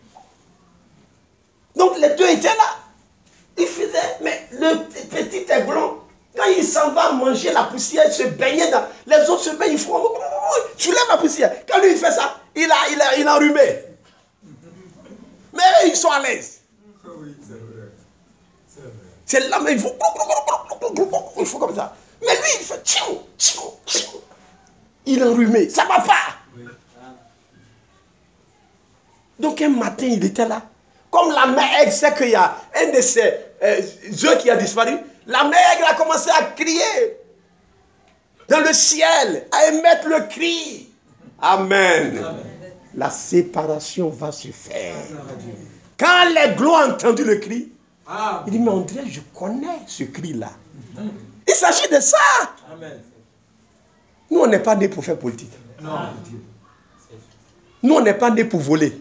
Speaker 2: Donc les deux étaient là. Ils faisaient, mais le petit aiglon, quand il s'en va manger la poussière, il se baignait dans. Les autres se baignent, ils font. Tu lèves la poussière. Quand lui il fait ça, il a enrhumé. Mais eux, ils sont à l'aise.
Speaker 3: Oui, c'est vrai. C'est vrai.
Speaker 2: C'est là, mais il faut comme ça. Mais lui, il fait tchou, tchou, tchou. Il est enrhumé. Ça ne va pas.
Speaker 3: Oui.
Speaker 2: Donc un matin, il était là. Comme la mère sait qu'il y a un de ses œufs qui a disparu, la mère a commencé à crier dans le ciel, à émettre le cri. Amen. La séparation va se faire. Quand les glos ont entendu le cri, il dit, mais on dirait, je connais ce cri-là. Il s'agit de ça. Nous, on n'est pas nés pour faire politique. Nous, on n'est pas nés pour voler.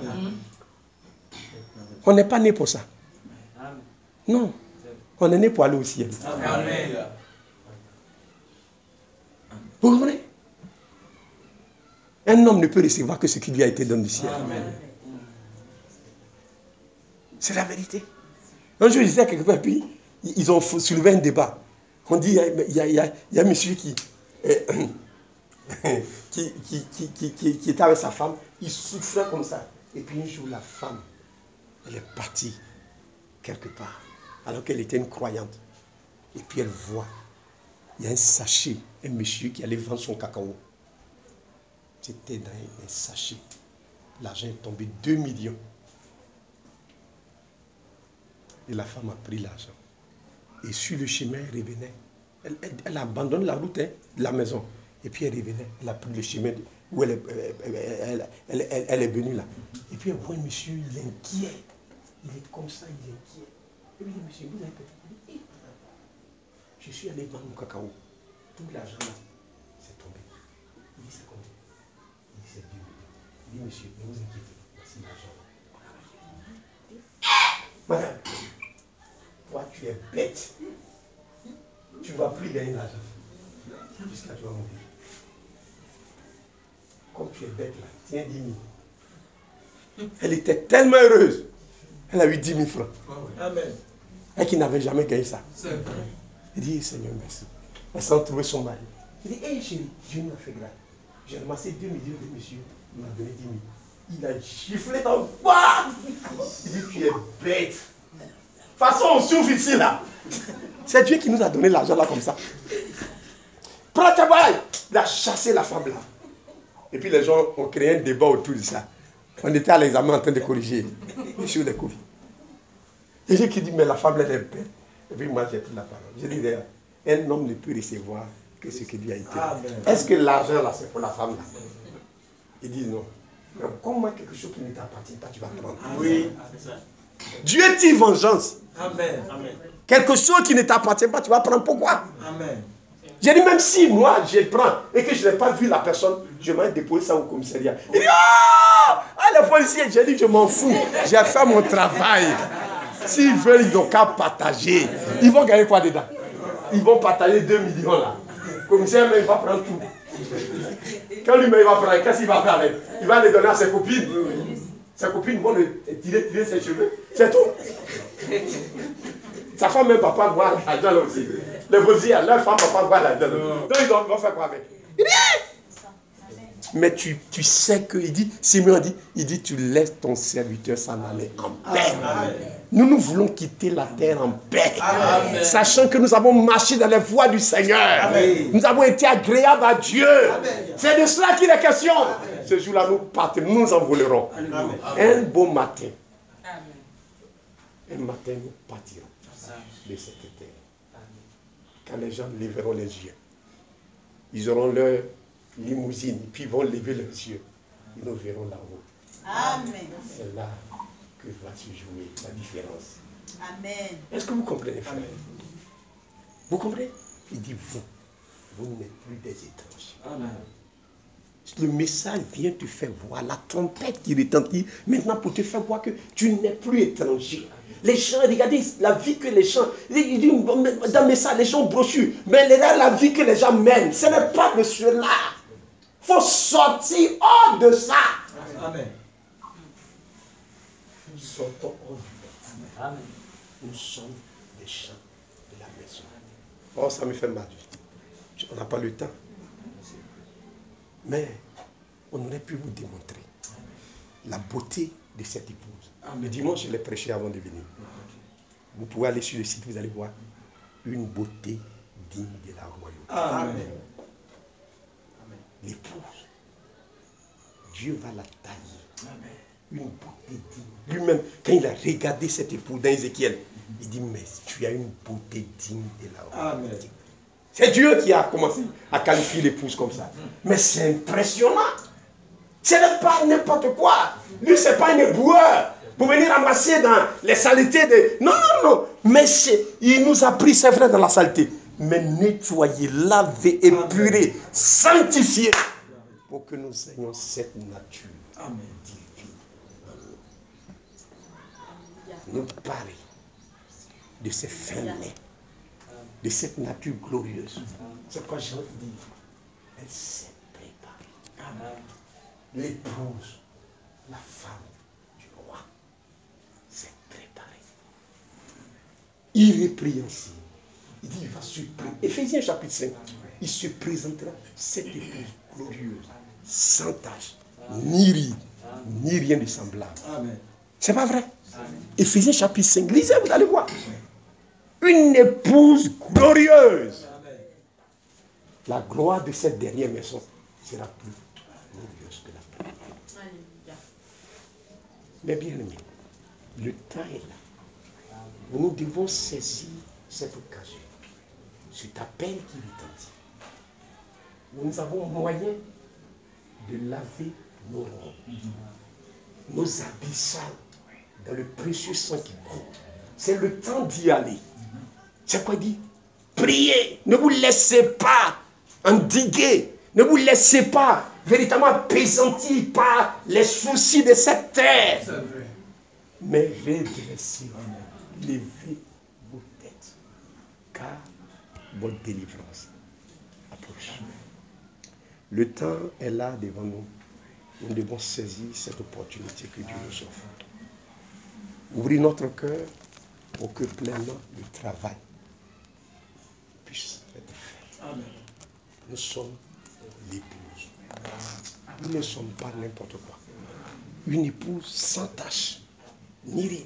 Speaker 2: On n'est pas nés pour ça. Non. On est nés pour aller au ciel. Vous comprenez? Un homme ne peut recevoir que ce qui lui a été donné du ciel. C'est la vérité. Un jour, je disais quelque part, puis ils ont soulevé un débat. On dit, il y a un monsieur qui était avec sa femme, il souffrait comme ça. Et puis un jour, la femme, elle est partie quelque part, alors qu'elle était une croyante. Et puis elle voit, il y a un sachet, un monsieur qui allait vendre son cacao. C'était dans un sachet. L'argent est tombé 2 millions. Et la femme a pris l'argent. Et sur le chemin, elle revenait. Elle abandonne la route, de la maison. Et puis elle revenait. Elle a pris le chemin où elle est venue là. Et puis elle voit un monsieur, il est inquiet. Il est comme ça, il est inquiet. Et puis le monsieur, vous avez peut-être dit, je suis allé vendre mon cacao. Tout l'argent là, c'est tombé. Il dit, c'est combien? Il dit, c'est 2 millions. Il dit, monsieur, ne vous inquiétez pas, voici l'argent. Madame, toi tu es bête. Tu ne vas plus gagner l'argent. Jusqu'à tu vas mourir. Comme tu es bête là, tiens 10 000. Elle était tellement heureuse. Elle a eu 10 000 francs. Amen. Elle qui n'avait jamais gagné ça. Elle dit, Seigneur, merci. Elle s'est retrouvée son mari. Il dit, hé chérie, Dieu m'a fait grâce. J'ai ramassé 2 millions de monsieur. Il m'a donné 10 000. Il a giflé dans le bas. Il dit, tu es bête. De toute façon, on souffre ici là. C'est Dieu qui nous a donné l'argent là comme ça. Prends ta balle. Il a chassé la femme là. Et puis les gens ont créé un débat autour de ça. On était à l'examen en train de corriger sur les Covid. Et j'ai qui dit, mais la femme elle est bête. Et puis moi j'ai pris la parole. J'ai dit, un homme ne peut recevoir que ce qui lui a été. Est-ce que l'argent là c'est pour la femme là? Il dit non. Mais comment quelque chose qui ne t'appartient pas, tu vas prendre? Oui, c'est ça. Dieu tire vengeance. Amen. Quelque chose qui ne t'appartient pas, tu vas prendre. Pourquoi? Amen. J'ai dit, même si moi je prends et que je n'ai pas vu la personne, je vais déposer ça au commissariat. Il dit, les policiers, j'ai dit, je m'en fous. J'ai fait mon travail. S'ils veulent, ils n'ont qu'à partager. Ils vont gagner quoi dedans? Ils vont partager 2 millions là. Le commissaire, il va prendre tout. Quand lui-même il va prendre, qu'est-ce qu'il va faire avec? Il va les donner à ses copines. Ses copines vont le tirer ses cheveux. C'est tout. Sa femme même ne va pas voir l'argent là aussi. Les voisins, leur femme ne va pas voir l'argent. Donc ils vont faire quoi avec? Mais tu sais que, il dit, Simeon dit, tu laisses ton serviteur s'en aller en paix. Amen. Nous voulons quitter la terre en paix. Amen. Sachant que nous avons marché dans les voies du Seigneur. Amen. Nous avons été agréables à Dieu. C'est de cela qu'il est question. Amen. Ce jour-là, nous partons, nous envolerons. Amen. Un beau matin. Amen. Un matin, nous partirons de cette terre. Quand les gens lèveront les yeux, ils auront leur limousine, puis ils vont lever leurs yeux. Et nous verrons là-haut. Amen. C'est là que va se jouer la différence. Amen. Est-ce que vous comprenez, frère? Vous comprenez? Il dit, vous n'êtes plus des étrangers. Amen. Le message vient te faire voir la trompette qui retentit maintenant pour te faire voir que tu n'es plus étranger. Les gens, regardez la vie que les gens, dans le message, les gens brochus, mais regardez la vie que les gens mènent. Ce n'est pas de cela. Il faut sortir hors de ça. Amen. Nous sortons hors du monde. Amen. Nous sommes des gens de la maison. Oh, ça me fait mal. On n'a pas le temps. Mais on aurait pu vous démontrer la beauté de cette épouse. Le dimanche, je l'ai prêché avant de venir. Vous pouvez aller sur le site, vous allez voir une beauté digne de la royauté. Amen. L'épouse, Dieu va la tailler. Amen. une beauté digne. Lui-même, quand il a regardé cette épouse dans Ézéchiel, il dit, mais tu as une beauté digne de la royauté. C'est Dieu qui a commencé à qualifier l'épouse comme ça. Mais c'est impressionnant. Ce n'est pas n'importe quoi. Lui, ce n'est pas un éboueur pour venir ramasser dans les saletés de... Non, non, non. Mais il nous a pris, c'est vrai, dans la saleté. Mais nettoyer, laver, épurer, sanctifier pour que nous ayons cette nature divine. Nous parler de ces fins laits, de cette nature glorieuse. C'est quoi Jean dit? Elle s'est préparée. L'épouse, la femme du roi, s'est préparée. Irrépréhensible. Il dit, il va se présenter. Éphésiens chapitre 5. Il se présentera cette épouse glorieuse, sans tache, ni ride, ni rien de semblable. C'est pas vrai? Éphésiens chapitre 5. Lisez, vous allez voir. Une épouse glorieuse. La gloire de cette dernière maison sera plus glorieuse que la première. Mais bien aimé, le temps est là. Nous devons saisir cette occasion. C'est appel qui retentit. Nous avons moyen de laver nos robes, nos habits sales dans le précieux sang qui coule. C'est le temps d'y aller. C'est quoi dit? Priez. Ne vous laissez pas endiguer. Ne vous laissez pas véritablement appesantir par les soucis de cette terre. Mais redressez, levez vos têtes, car votre délivrance approche. Le temps est là devant nous. Nous devons saisir cette opportunité que Dieu nous offre. Ouvrir notre cœur pour que pleinement le travail puisse être fait. Amen. Nous sommes l'épouse. Nous ne sommes pas n'importe quoi. Une épouse sans tache, ni ride.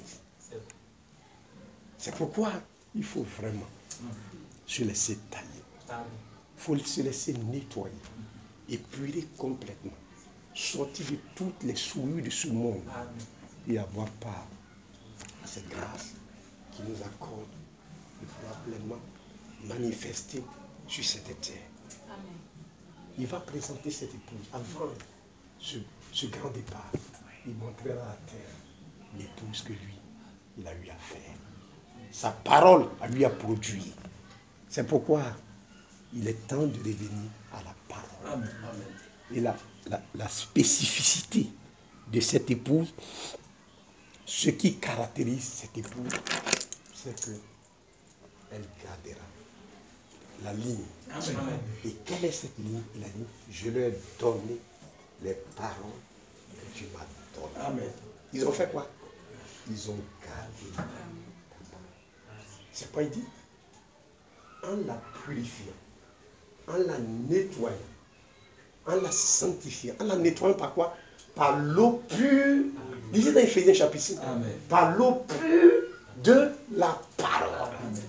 Speaker 2: C'est pourquoi il faut vraiment se laisser tailler. Il faut se laisser nettoyer, épurer complètement, sortir de toutes les souillures de ce monde et avoir part à cette grâce qui nous accorde de pouvoir pleinement manifester sur cette terre. Amen. Il va présenter cette épouse avant ce grand départ. Il montrera à la terre l'épouse que lui, il a eu à faire. Sa parole a lui a produit. C'est pourquoi il est temps de revenir à la parole. Amen. Et la spécificité de cette épouse, ce qui caractérise cette épouse, c'est qu'elle gardera la ligne. Amen. Et quelle est cette ligne? Il a dit, je leur ai donné les paroles que tu m'as données. Amen. Ils ont fait quoi? Ils ont gardé ta parole. C'est quoi il dit? En la purifiant, en la nettoyant, en la sanctifiant, en la nettoyant par quoi? Par l'eau pure. Lisez dans Éphésiens chapitre 6. Amen. Par l'eau pure de la parole. Amen.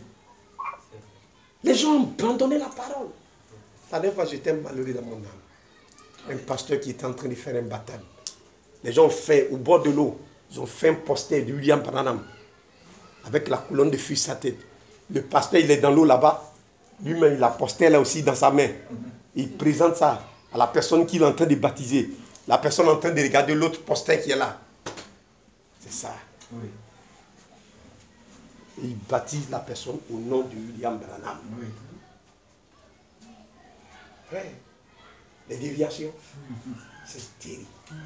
Speaker 2: Les gens ont abandonné la parole. La dernière fois, j'étais malheureux dans mon âme. Un pasteur qui était en train de faire un baptême. Les gens ont fait, au bord de l'eau, ils ont fait un poster de William Branham avec la colonne de feu sur sa tête. Le pasteur, il est dans l'eau là-bas. Lui-même, il a posté là aussi dans sa main. Il présente ça à la personne qu'il est en train de baptiser. La personne est en train de regarder l'autre poster qui est là. C'est ça. Oui. Et il baptise la personne au nom de William Branham. Oui. Ouais. Les déviations, c'est terrible.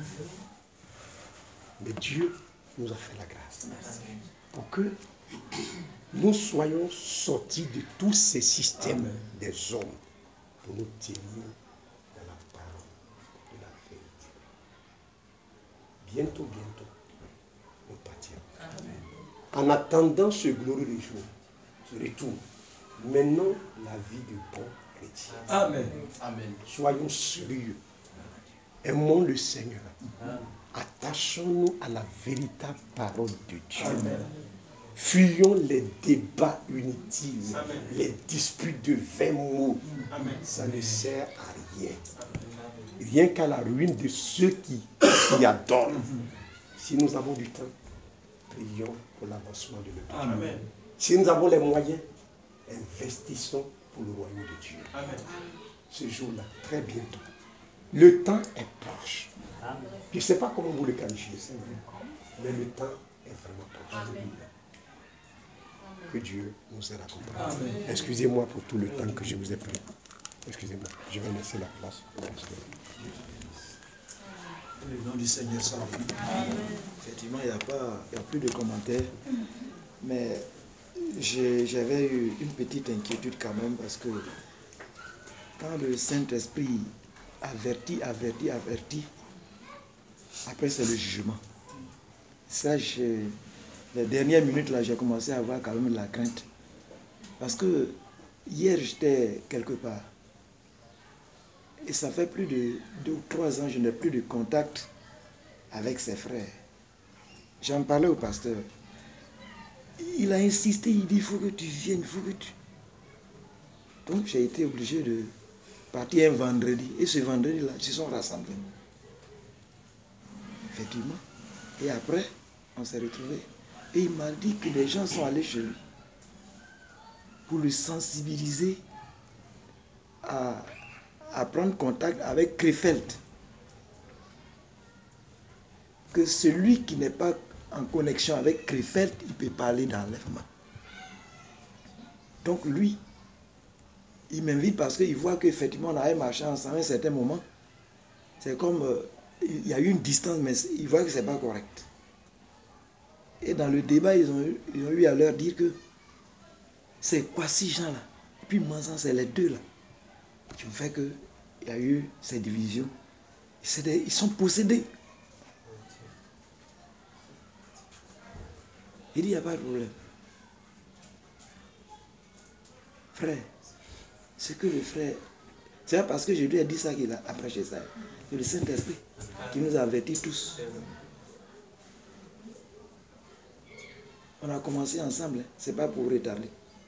Speaker 2: Mais Dieu nous a fait la grâce pour que nous soyons sortis de tous ces systèmes des hommes pour nous tenir dans la parole de la vérité. Bientôt, nous partirons. En attendant ce glorieux jour, ce retour, menons la vie de bon chrétien. Amen. Amen. Soyons sérieux. Aimons le Seigneur. Attachons-nous à la véritable parole de Dieu. Amen. Fuyons les débats inutiles, amen, les disputes de 20 mots. Amen. Ça ne sert à rien. Rien qu'à la ruine de ceux qui adorent. Si nous avons du temps, prions pour l'avancement de notre temps.
Speaker 3: Amen.
Speaker 2: Si nous avons les moyens, investissons pour le royaume de Dieu.
Speaker 3: Amen.
Speaker 2: Ce jour-là, très bientôt. Le temps est proche. Je ne sais pas comment vous le qualifiez, c'est vrai. Mais le temps est vraiment proche.
Speaker 4: Amen.
Speaker 2: Que Dieu nous aide à comprendre. Excusez-moi pour tout le temps que je vous ai pris. Excusez-moi, je vais laisser la place au pasteur.
Speaker 1: Que le nom du Seigneur soit béni. Effectivement, il n'y a plus de commentaires. Mais j'avais eu une petite inquiétude quand même parce que quand le Saint-Esprit avertit, après c'est le jugement. Ça, les dernières minutes là, j'ai commencé à avoir quand même de la crainte. Parce que hier, j'étais quelque part. Et ça fait plus de 2 ou 3 ans, je n'ai plus de contact avec ses frères. J'en parlais au pasteur. Il a insisté, il dit, il faut que tu viennes, il faut que tu... Donc j'ai été obligé de partir un vendredi. Et ce vendredi-là, ils se sont rassemblés. Effectivement. Et après, on s'est retrouvés. Et il m'a dit que les gens sont allés chez lui pour le sensibiliser à prendre contact avec Krefeld. Que celui qui n'est pas en connexion avec Krefeld, il peut parler d'enlèvement. Donc lui, il m'invite parce qu'il voit qu'effectivement on avait marché ensemble à un certain moment. C'est comme, il y a eu une distance, mais il voit que ce n'est pas correct. Et dans le débat, ils ont eu à leur dire que c'est quoi ces gens-là? Et puis maintenant, c'est les deux là qui ont fait qu'il y a eu ces divisions. Ils sont possédés. Il dit, il n'y a pas de problème. Frère, c'est que le frère, c'est pas parce que je lui ai dit ça qu'il a approché ça. C'est le Saint-Esprit qui nous a avertis tous. On a commencé ensemble, c'est pas pour retarder.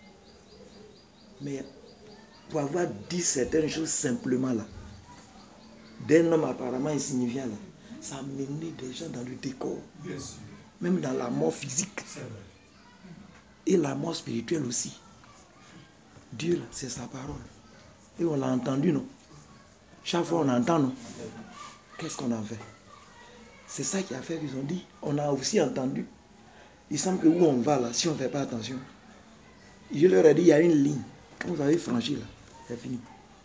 Speaker 1: Mais pour avoir dit certaines choses simplement là, d'un homme apparemment insignifiant là, ça a mené des gens dans le décor.
Speaker 3: Bien sûr.
Speaker 1: Même dans la mort physique.
Speaker 3: C'est vrai.
Speaker 1: Et la mort spirituelle aussi. Dieu là, c'est sa parole. Et on l'a entendu, non? Chaque fois on entend, non? Qu'est-ce qu'on en fait? C'est ça qui a fait qu'ils ont dit, on a aussi entendu. Il semble que où on va là, si on ne fait pas attention, je leur ai dit, il y a une ligne. Quand vous avez franchi là, c'est fini.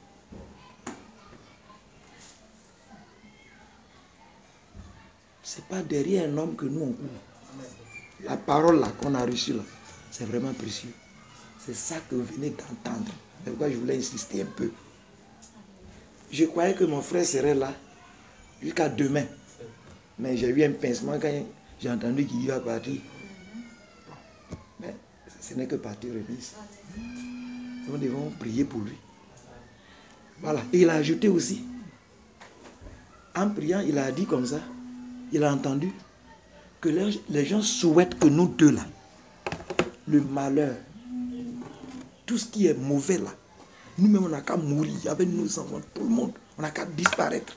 Speaker 1: C'est pas derrière un homme que nous on court. La parole là qu'on a reçue là, c'est vraiment précieux. C'est ça que vous venez d'entendre. C'est pourquoi je voulais insister un peu. Je croyais que mon frère serait là jusqu'à demain. Mais j'ai eu un pincement quand j'ai entendu qu'il va partir. Mais ce n'est que partie remise. Nous devons prier pour lui. Voilà. Et il a ajouté aussi. En priant, il a dit comme ça. Il a entendu que les gens souhaitent que nous deux là, le malheur, tout ce qui est mauvais là, nous-mêmes on n'a qu'à mourir avec nos enfants, tout le monde, on n'a qu'à disparaître.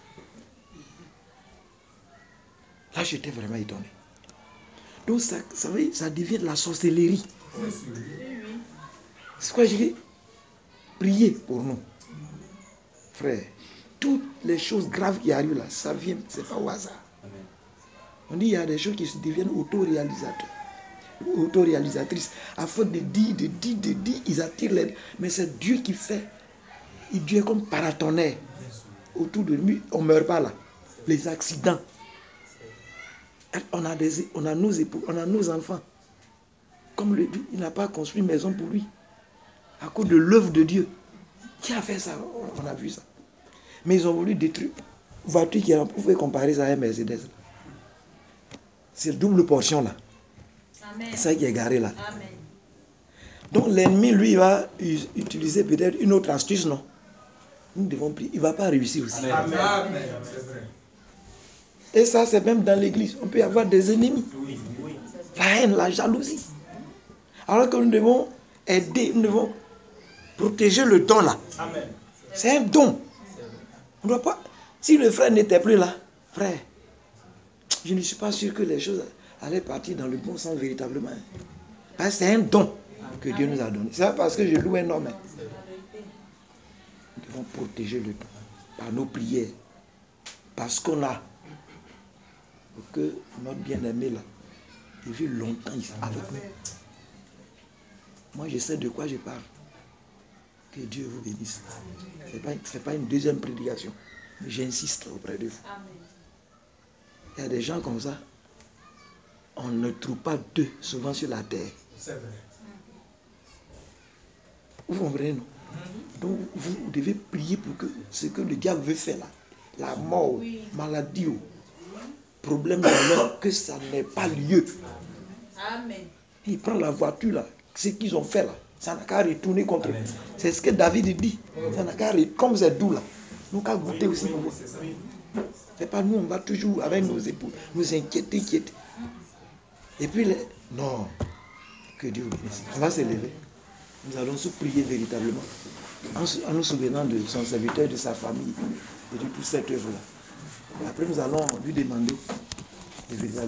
Speaker 1: Là j'étais vraiment étonné. Donc ça devient de la sorcellerie. C'est quoi j'ai dit? Priez pour nous. Frère, toutes les choses graves qui arrivent là, ça vient, c'est pas au hasard. On dit il y a des choses qui se deviennent autoréalisateurs, autoréalisatrices. Afin de dire, ils attirent les... Mais c'est Dieu qui fait. Dieu est comme paratonnerre. Autour de lui, on ne meurt pas là. Les accidents. On a nos époux, on a nos enfants. Comme il n'a pas construit une maison pour lui. À cause de l'œuvre de Dieu. Qui a fait ça? On a vu ça. Mais ils ont voulu détruire. Voiture qui pouvait comparer ça à un Mercedes. C'est double portion là. C'est ça qui est garé là.
Speaker 4: Amen.
Speaker 1: Donc l'ennemi, lui, va utiliser peut-être une autre astuce, non? Nous devons prier. Il ne va pas réussir aussi.
Speaker 3: Amen. Amen. C'est vrai.
Speaker 1: Et ça, c'est même dans l'église. On peut y avoir des ennemis.
Speaker 3: Oui, oui.
Speaker 1: La haine, la jalousie. Alors que nous devons aider, nous devons protéger le don là.
Speaker 3: Amen.
Speaker 1: C'est un don. On ne doit pas... Si le frère n'était plus là, frère, je ne suis pas sûr que les choses allaient partir dans le bon sens véritablement. Parce que c'est un don que Dieu nous a donné. C'est pas parce que je loue un homme. Nous devons protéger le don par nos prières. Parce qu'on a pour que notre bien-aimé là, il vit longtemps ici avec nous. Moi, je sais de quoi je parle. Que Dieu vous bénisse. Ce n'est pas une deuxième prédication. Mais j'insiste auprès de vous. Il y a des gens comme ça. On ne trouve pas d'eux souvent sur la terre.
Speaker 3: C'est vrai.
Speaker 1: Vous comprenez, non? Donc, vous devez prier pour que ce que le diable veut faire là, la mort, maladie, problème de l'homme, que ça n'ait pas lieu.
Speaker 4: Amen.
Speaker 1: Il prend la voiture là, ce qu'ils ont fait là, ça n'a qu'à retourner contre eux. C'est ce que David dit. Ça n'a qu'à retourner, comme c'est doux là. Nous qu'à goûter aussi. C'est pas nous, on va toujours avec nos épouses, nous inquiéter. Et puis, non, que Dieu vous bénisse. On va se lever. Nous allons se prier véritablement, en nous souvenant de son serviteur, de sa famille, et de toute cette œuvre-là. Après, nous allons lui demander de véritablement